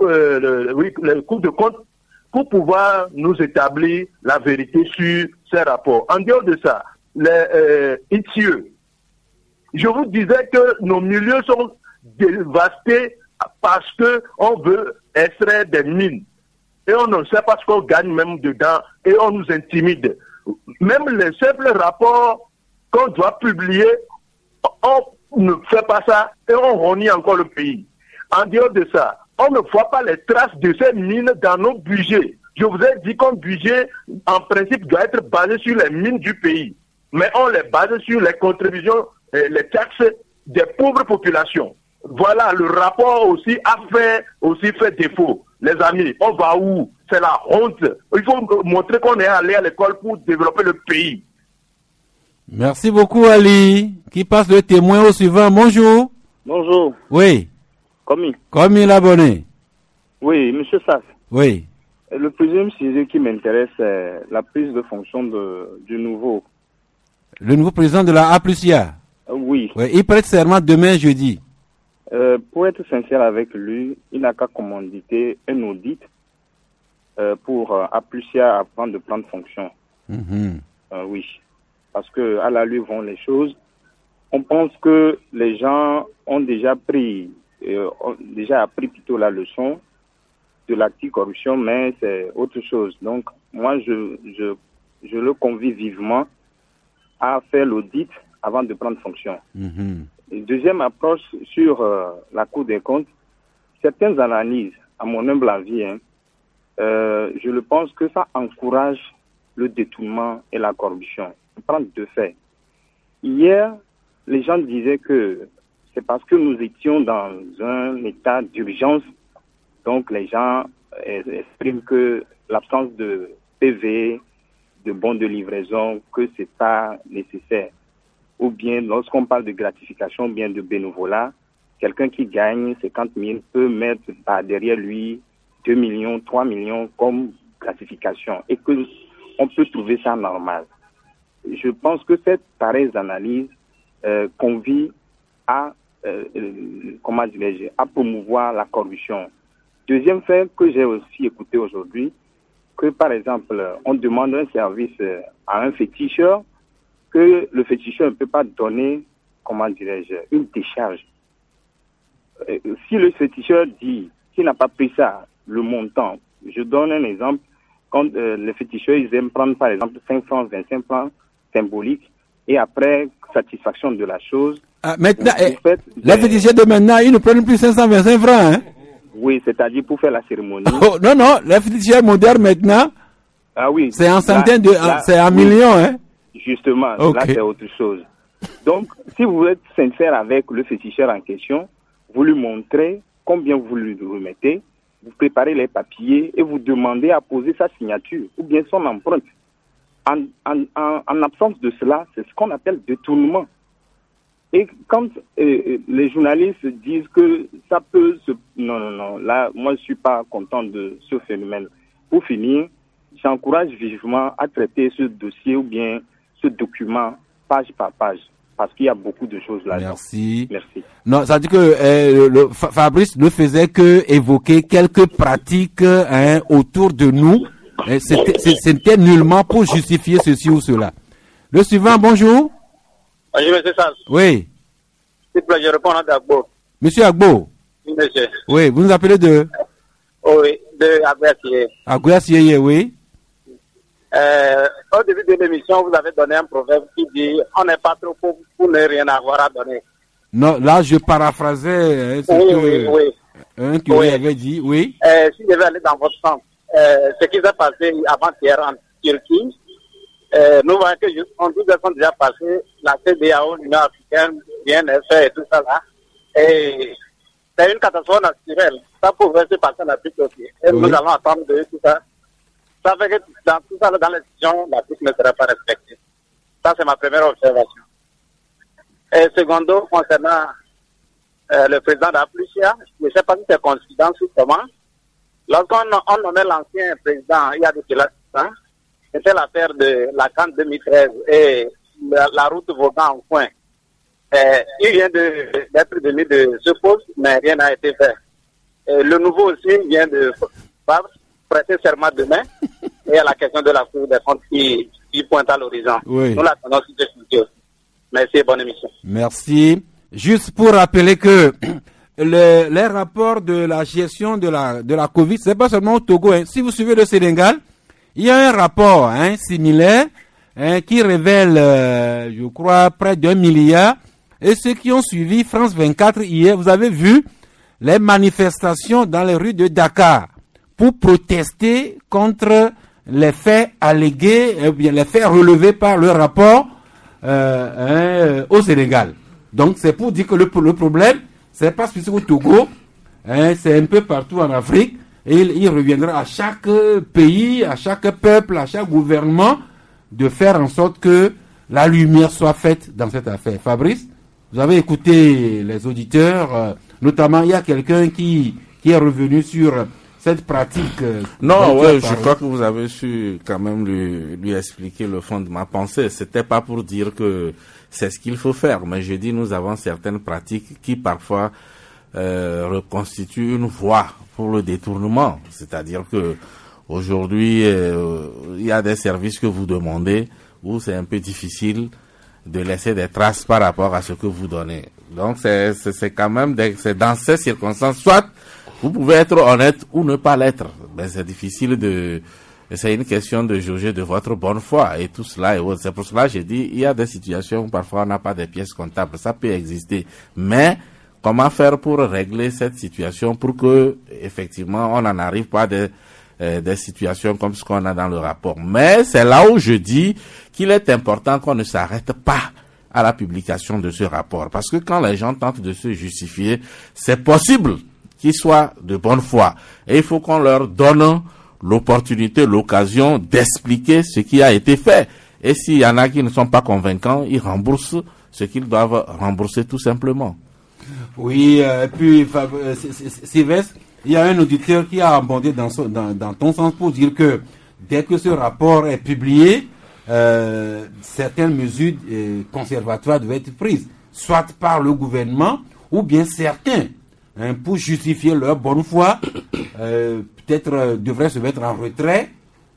le Cour de compte pour pouvoir nous établir la vérité sur ces rapports. En dehors de ça, les ITIE, je vous disais que nos milieux sont dévastés parce qu'on veut extraire des mines. Et on ne sait pas ce qu'on gagne même dedans et on nous intimide. Même les simples rapports qu'on doit publier, on ne fait pas ça et on renie encore le pays. En dehors de ça, on ne voit pas les traces de ces mines dans nos budgets. Je vous ai dit qu'un budget, en principe, doit être basé sur les mines du pays. Mais on les base sur les contributions, les taxes des pauvres populations. Voilà, le rapport aussi a fait défaut. Les amis, on va où? C'est la honte. Il faut montrer qu'on est allé à l'école pour développer le pays. Merci beaucoup Ali. Qui passe le témoin au suivant? Bonjour. Bonjour. Oui. Comme il abonné. Oui, monsieur Sass. Oui. Le deuxième sujet qui m'intéresse, c'est la prise de fonction du nouveau. Le nouveau président de la APLUSIA. Oui. Oui. Il prête serment demain jeudi. Pour être sincère avec lui, il n'a qu'à commanditer un audit pour APLUSIA avant de prendre fonction. Oui. Parce que à la lui vont les choses. on pense que les gens ont déjà appris plutôt la leçon de l'anticorruption, mais c'est autre chose. Donc, moi, je le convie vivement à faire l'audit avant de prendre fonction. Une deuxième approche sur la Cour des comptes, certaines analyses, à mon humble avis, je le pense que ça encourage le détournement et la corruption. Je prends deux faits. Hier, les gens disaient que c'est parce que nous étions dans un état d'urgence, donc les gens expriment que l'absence de PV, de bons de livraison, que c'est pas nécessaire. Ou bien, lorsqu'on parle de gratification, ou bien de bénévolat, quelqu'un qui gagne 50 000 peut mettre derrière lui 2 millions, 3 millions comme gratification et que on peut trouver ça normal. Je pense que cette pareille analyse convie à à promouvoir la corruption. Deuxième fait que j'ai aussi écouté aujourd'hui, que par exemple, on demande un service à un féticheur, que le féticheur ne peut pas donner, une décharge. Si le féticheur dit qu'il n'a pas pris ça, le montant, je donne un exemple, quand les féticheurs, ils aiment prendre par exemple 5 francs, 25 francs symboliques, et après satisfaction de la chose. Maintenant, les féticheurs de maintenant, ils ne prennent plus 525 francs, hein? Oui, c'est-à-dire pour faire la cérémonie. Oh, non, les féticheurs modernes maintenant, c'est en centaines c'est en millions, hein? Justement, là c'est autre chose. Donc, si vous êtes sincère avec le féticheur en question, vous lui montrez combien vous lui remettez, vous préparez les papiers et vous demandez à poser sa signature ou bien son empreinte. En absence de cela, c'est ce qu'on appelle détournement. Et quand les journalistes disent que ça peut se... Non, là, moi je ne suis pas content de ce phénomène. Pour finir, j'encourage vivement à traiter ce dossier ou bien ce document page par page. Parce qu'il y a beaucoup de choses là-dedans. Merci. Non, ça dit que Fabrice ne faisait que évoquer quelques pratiques autour de nous. C'était nullement pour justifier ceci ou cela. Le suivant, bonjour. Bonjour, monsieur Sall. Oui. S'il vous plaît, je réponds à Agbo. Monsieur Agbo. Oui, monsieur. Oui, vous nous appelez de? Oui, de Agouassié. Agouassié, oui. Au début de l'émission, vous avez donné un proverbe qui dit « On n'est pas trop pauvre pour ne rien avoir à donner ». Non, là, je paraphrasais un qui avait dit, oui. Si je vais aller dans votre sens, ce qui s'est passé avant-hier en Turquie, nous voyons que en 12 ans déjà passé, la CEDEAO, l'Union africaine, l'INF et tout ça là. Et c'est une catastrophe naturelle. Ça pourrait se passer en Afrique aussi. Et nous allons attendre de tout ça. Ça fait que dans tout ça, dans les décisions, l'Afrique ne sera pas respectée. Ça, c'est ma première observation. Et secondo, concernant le président d'Aplusia, je ne sais pas si c'est coïncidence ou comment. Lorsqu'on nommait l'ancien président, il y a de cela, c'était l'affaire de la CAN 2013 et la route Vaughan en coin. Il vient d'être donné de ce poste, mais rien n'a été fait. Et le nouveau aussi vient de prêter serment demain et à la question de la Cour des comptes qui pointe à l'horizon. Oui. Nous l'attendons sur ce sujet aussi. Merci et bonne émission. Merci. Juste pour rappeler que les rapports de la gestion de la Covid, c'est pas seulement au Togo. Si vous suivez le Sénégal, il y a un rapport similaire qui révèle, je crois, près d'1 milliard. Et ceux qui ont suivi France 24 hier, vous avez vu les manifestations dans les rues de Dakar pour protester contre les faits allégués, bien les faits relevés par le rapport au Sénégal. Donc c'est pour dire que le problème, c'est pas spécifique au Togo, c'est un peu partout en Afrique, et il reviendra à chaque pays, à chaque peuple, à chaque gouvernement de faire en sorte que la lumière soit faite dans cette affaire. Fabrice, vous avez écouté les auditeurs, notamment il y a quelqu'un qui est revenu sur cette pratique. Non, ouais, je crois que vous avez su quand même lui expliquer le fond de ma pensée. C'était pas pour dire que c'est ce qu'il faut faire, mais je dis nous avons certaines pratiques qui parfois reconstituent une voie pour le détournement. C'est-à-dire que aujourd'hui, il y a des services que vous demandez où c'est un peu difficile de laisser des traces par rapport à ce que vous donnez. Donc c'est quand même c'est dans ces circonstances, soit vous pouvez être honnête ou ne pas l'être. Ben c'est difficile c'est une question de jauger de votre bonne foi et tout cela et autres. C'est pour cela que j'ai dit, il y a des situations où parfois on n'a pas de pièces comptables, ça peut exister. Mais comment faire pour régler cette situation pour que effectivement on n'en arrive pas des situations comme ce qu'on a dans le rapport. Mais c'est là où je dis qu'il est important qu'on ne s'arrête pas à la publication de ce rapport. Parce que quand les gens tentent de se justifier, c'est possible qu'ils soient de bonne foi. Et il faut qu'on leur donne l'opportunité, l'occasion d'expliquer ce qui a été fait. Et s'il y en a qui ne sont pas convaincants, ils remboursent ce qu'ils doivent rembourser tout simplement. Oui, et puis Sylvestre, il y a un auditeur qui a abondé dans ton sens pour dire que dès que ce rapport est publié, certaines mesures conservatoires doivent être prises, soit par le gouvernement ou bien certains, pour justifier leur bonne foi, peut-être devraient se mettre en retrait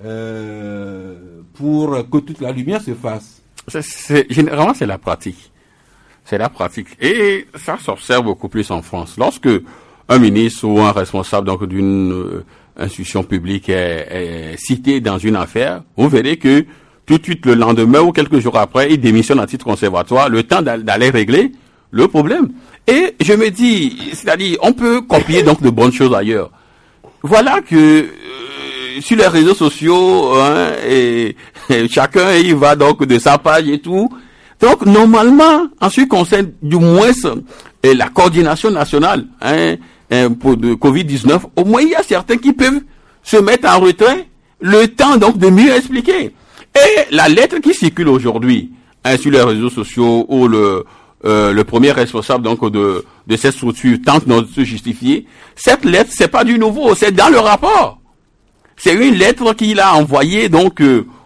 pour que toute la lumière se fasse. Généralement, c'est la pratique. C'est la pratique. Et ça s'observe beaucoup plus en France. Lorsque un ministre ou un responsable donc d'une institution publique est cité dans une affaire, vous verrez que tout de suite le lendemain ou quelques jours après, il démissionne à titre conservatoire, le temps d'aller régler le problème. Et je me dis, c'est-à-dire, on peut copier donc de bonnes choses ailleurs. Voilà que sur les réseaux sociaux, et chacun il va donc de sa page et tout. Donc normalement, en ce qui concerne du moins la coordination nationale pour de Covid-19, au moins il y a certains qui peuvent se mettre en retrait, le temps donc de mieux expliquer. Et la lettre qui circule aujourd'hui sur les réseaux sociaux où le premier responsable donc de cette structure tente de se justifier, cette lettre c'est pas du nouveau, c'est dans le rapport. C'est une lettre qu'il a envoyée donc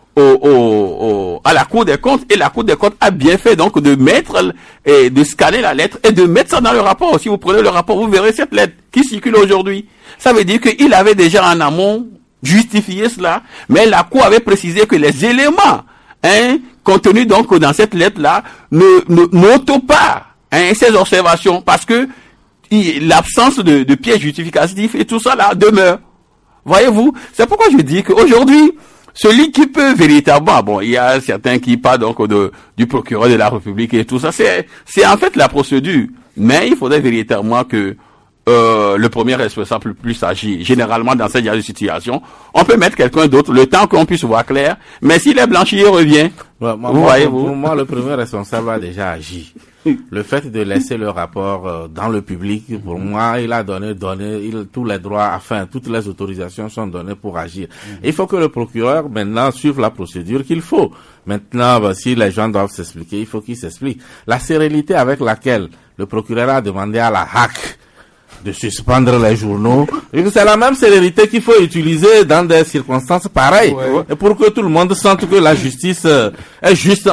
à la Cour des comptes, et la Cour des comptes a bien fait donc de mettre et de scanner la lettre et de mettre ça dans le rapport. Si vous prenez le rapport, vous verrez cette lettre qui circule aujourd'hui. Ça veut dire qu'il avait déjà en amont justifié cela, mais la Cour avait précisé que les éléments contenus donc dans cette lettre-là n'ôtent pas ces observations, parce que l'absence de pièces justificatives et tout ça là demeure. Voyez-vous, c'est pourquoi je dis qu'aujourd'hui, celui qui peut véritablement, bon, il y a certains qui parlent donc du procureur de la République et tout ça, c'est en fait la procédure. Mais il faudrait véritablement que le premier responsable puisse agir. Généralement, dans cette situation, on peut mettre quelqu'un d'autre le temps qu'on puisse voir clair, mais s'il est blanchi, il revient. Ouais, pour moi, le premier responsable a déjà agi. Le fait de laisser le rapport dans le public, pour moi, il a donné tous les droits, enfin, toutes les autorisations sont données pour agir. Il faut que le procureur, maintenant, suive la procédure qu'il faut. Maintenant, si les gens doivent s'expliquer, il faut qu'ils s'expliquent. La sérénité avec laquelle le procureur a demandé à la HAC de suspendre les journaux, c'est la même célérité qu'il faut utiliser dans des circonstances pareilles, et pour que tout le monde sente que la justice est juste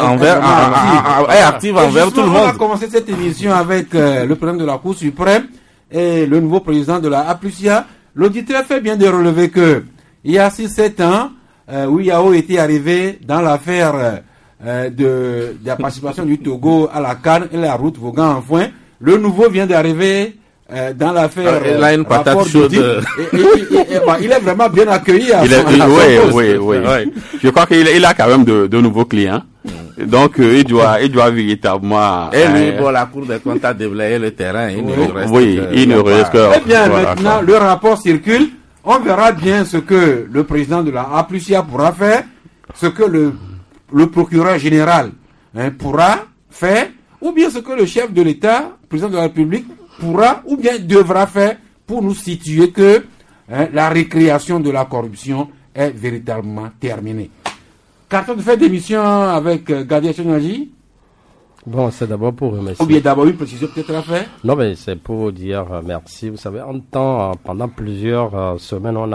active envers tout le monde. On va commencer cette émission avec le président de la Cour suprême et le nouveau président de la APLUSIA. L'auditeur fait bien de relever que il y a 6-7 ans, Yao était arrivé dans l'affaire de la participation du Togo à la CAN et la route Vaughan-Anfoin. Le nouveau vient d'arriver dans l'affaire. Il a une patate chaude. Il est vraiment bien accueilli. Oui. Je crois qu'il a quand même de nouveaux clients. Donc, il doit véritablement. Et lui, la Cour des comptes a déblayé le terrain. Il ne reste que. Eh bien, maintenant, le rapport circule. On verra bien ce que le président de la APLUSIA pourra faire, ce que le procureur général pourra faire, ou bien ce que le chef de l'État, président de la République, pourra ou bien devra faire pour nous situer que la récréation de la corruption est véritablement terminée. Carton de fin d'émission avec Gadiel Chenagi. Bon, c'est d'abord pour remercier. Ou bien d'abord une précision peut-être à faire. Non, mais c'est pour dire merci. Vous savez, pendant plusieurs semaines, on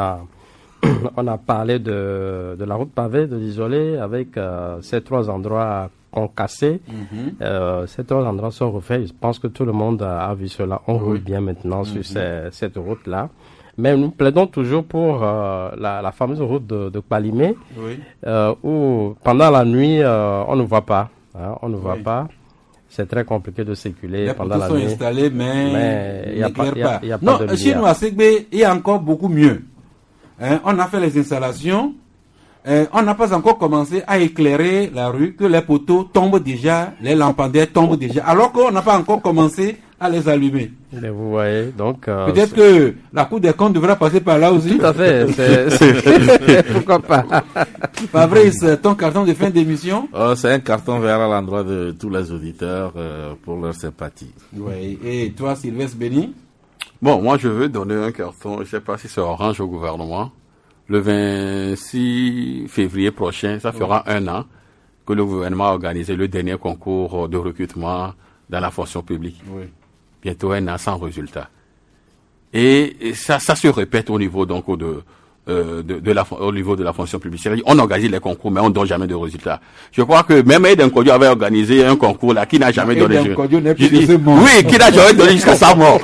a parlé de la route pavée de l'Isolé avec ces 3 endroits concassés. Ces 3 endroits sont refaits. Je pense que tout le monde a vu cela. On roule bien maintenant sur cette route-là. Mais nous plaidons toujours pour la fameuse route de Palimé, où pendant la nuit, on ne voit pas. Hein, on ne voit pas. C'est très compliqué de circuler les pendant la nuit. Les nuit. sont installés, mais il n'y a pas. Non, chez nous à Ségbé, il y a encore beaucoup mieux. Hein, on a fait les installations. On n'a pas encore commencé à éclairer la rue, que les poteaux tombent déjà, les lampadaires tombent déjà, alors qu'on n'a pas encore commencé à les allumer. Mais vous voyez, donc... peut-être que la Cour des comptes devra passer par là aussi. Tout à fait, pourquoi pas. Fabrice, ton carton de fin d'émission? C'est un carton vert à l'endroit de tous les auditeurs pour leur sympathie. Oui, et toi, Sylvestre Béni? Bon, moi je veux donner un carton, je ne sais pas si c'est orange au gouvernement. Le 26 février prochain, ça fera 1 an que le gouvernement a organisé le dernier concours de recrutement dans la fonction publique. Oui. Bientôt 1 an sans résultat. Et ça se répète au niveau donc au niveau de la fonction publique. C'est-à-dire, on organise les concours, mais on ne donne jamais de résultats. Je crois que même Eden Kodjo avait organisé un concours là qui n'a jamais donné. Oui, qui n'a jamais donné jusqu'à sa mort.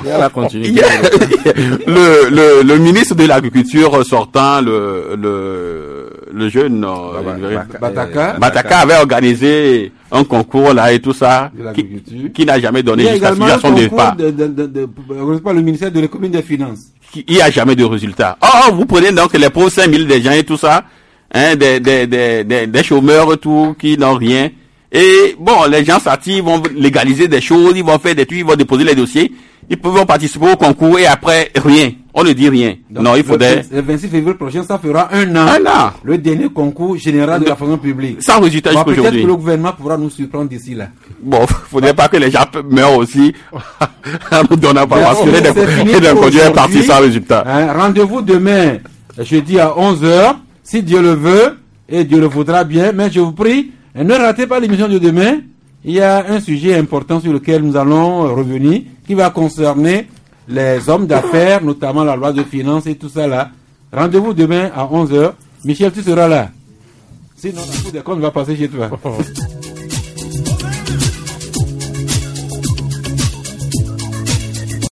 Le ministre de l'Agriculture sortant, le jeune Bataka avait organisé un concours là et tout ça qui n'a jamais donné jusqu'à son départ. Le ministère de l'économie et des finances. Il n'y a jamais de résultat. Vous prenez donc les pauvres 5000 des gens et tout ça, hein, des chômeurs tout qui n'ont rien. Et bon, les gens s'attirent, ils vont légaliser des choses, ils vont faire des trucs, ils vont déposer les dossiers, ils peuvent participer au concours et après rien. On ne dit rien. Donc, non, il faudrait. Le 26 février prochain, ça fera 1 an. 1 an. Le dernier concours général de la fonction publique. Sans résultat jusqu'à aujourd'hui. Peut-être que le gouvernement pourra nous surprendre d'ici là. Bon, faudrait pas que les gens meurent aussi en nous donnant pas parce que les conduits est parti sans résultat. Rendez-vous demain, jeudi à 11h, si Dieu le veut, et Dieu le voudra bien, mais je vous prie, ne ratez pas l'émission de demain. Il y a un sujet important sur lequel nous allons revenir, qui va concerner les hommes d'affaires, notamment la loi de finances et tout ça là. Rendez-vous demain à 11h. Michel, tu seras là. Sinon, la Cour des comptes va passer chez toi.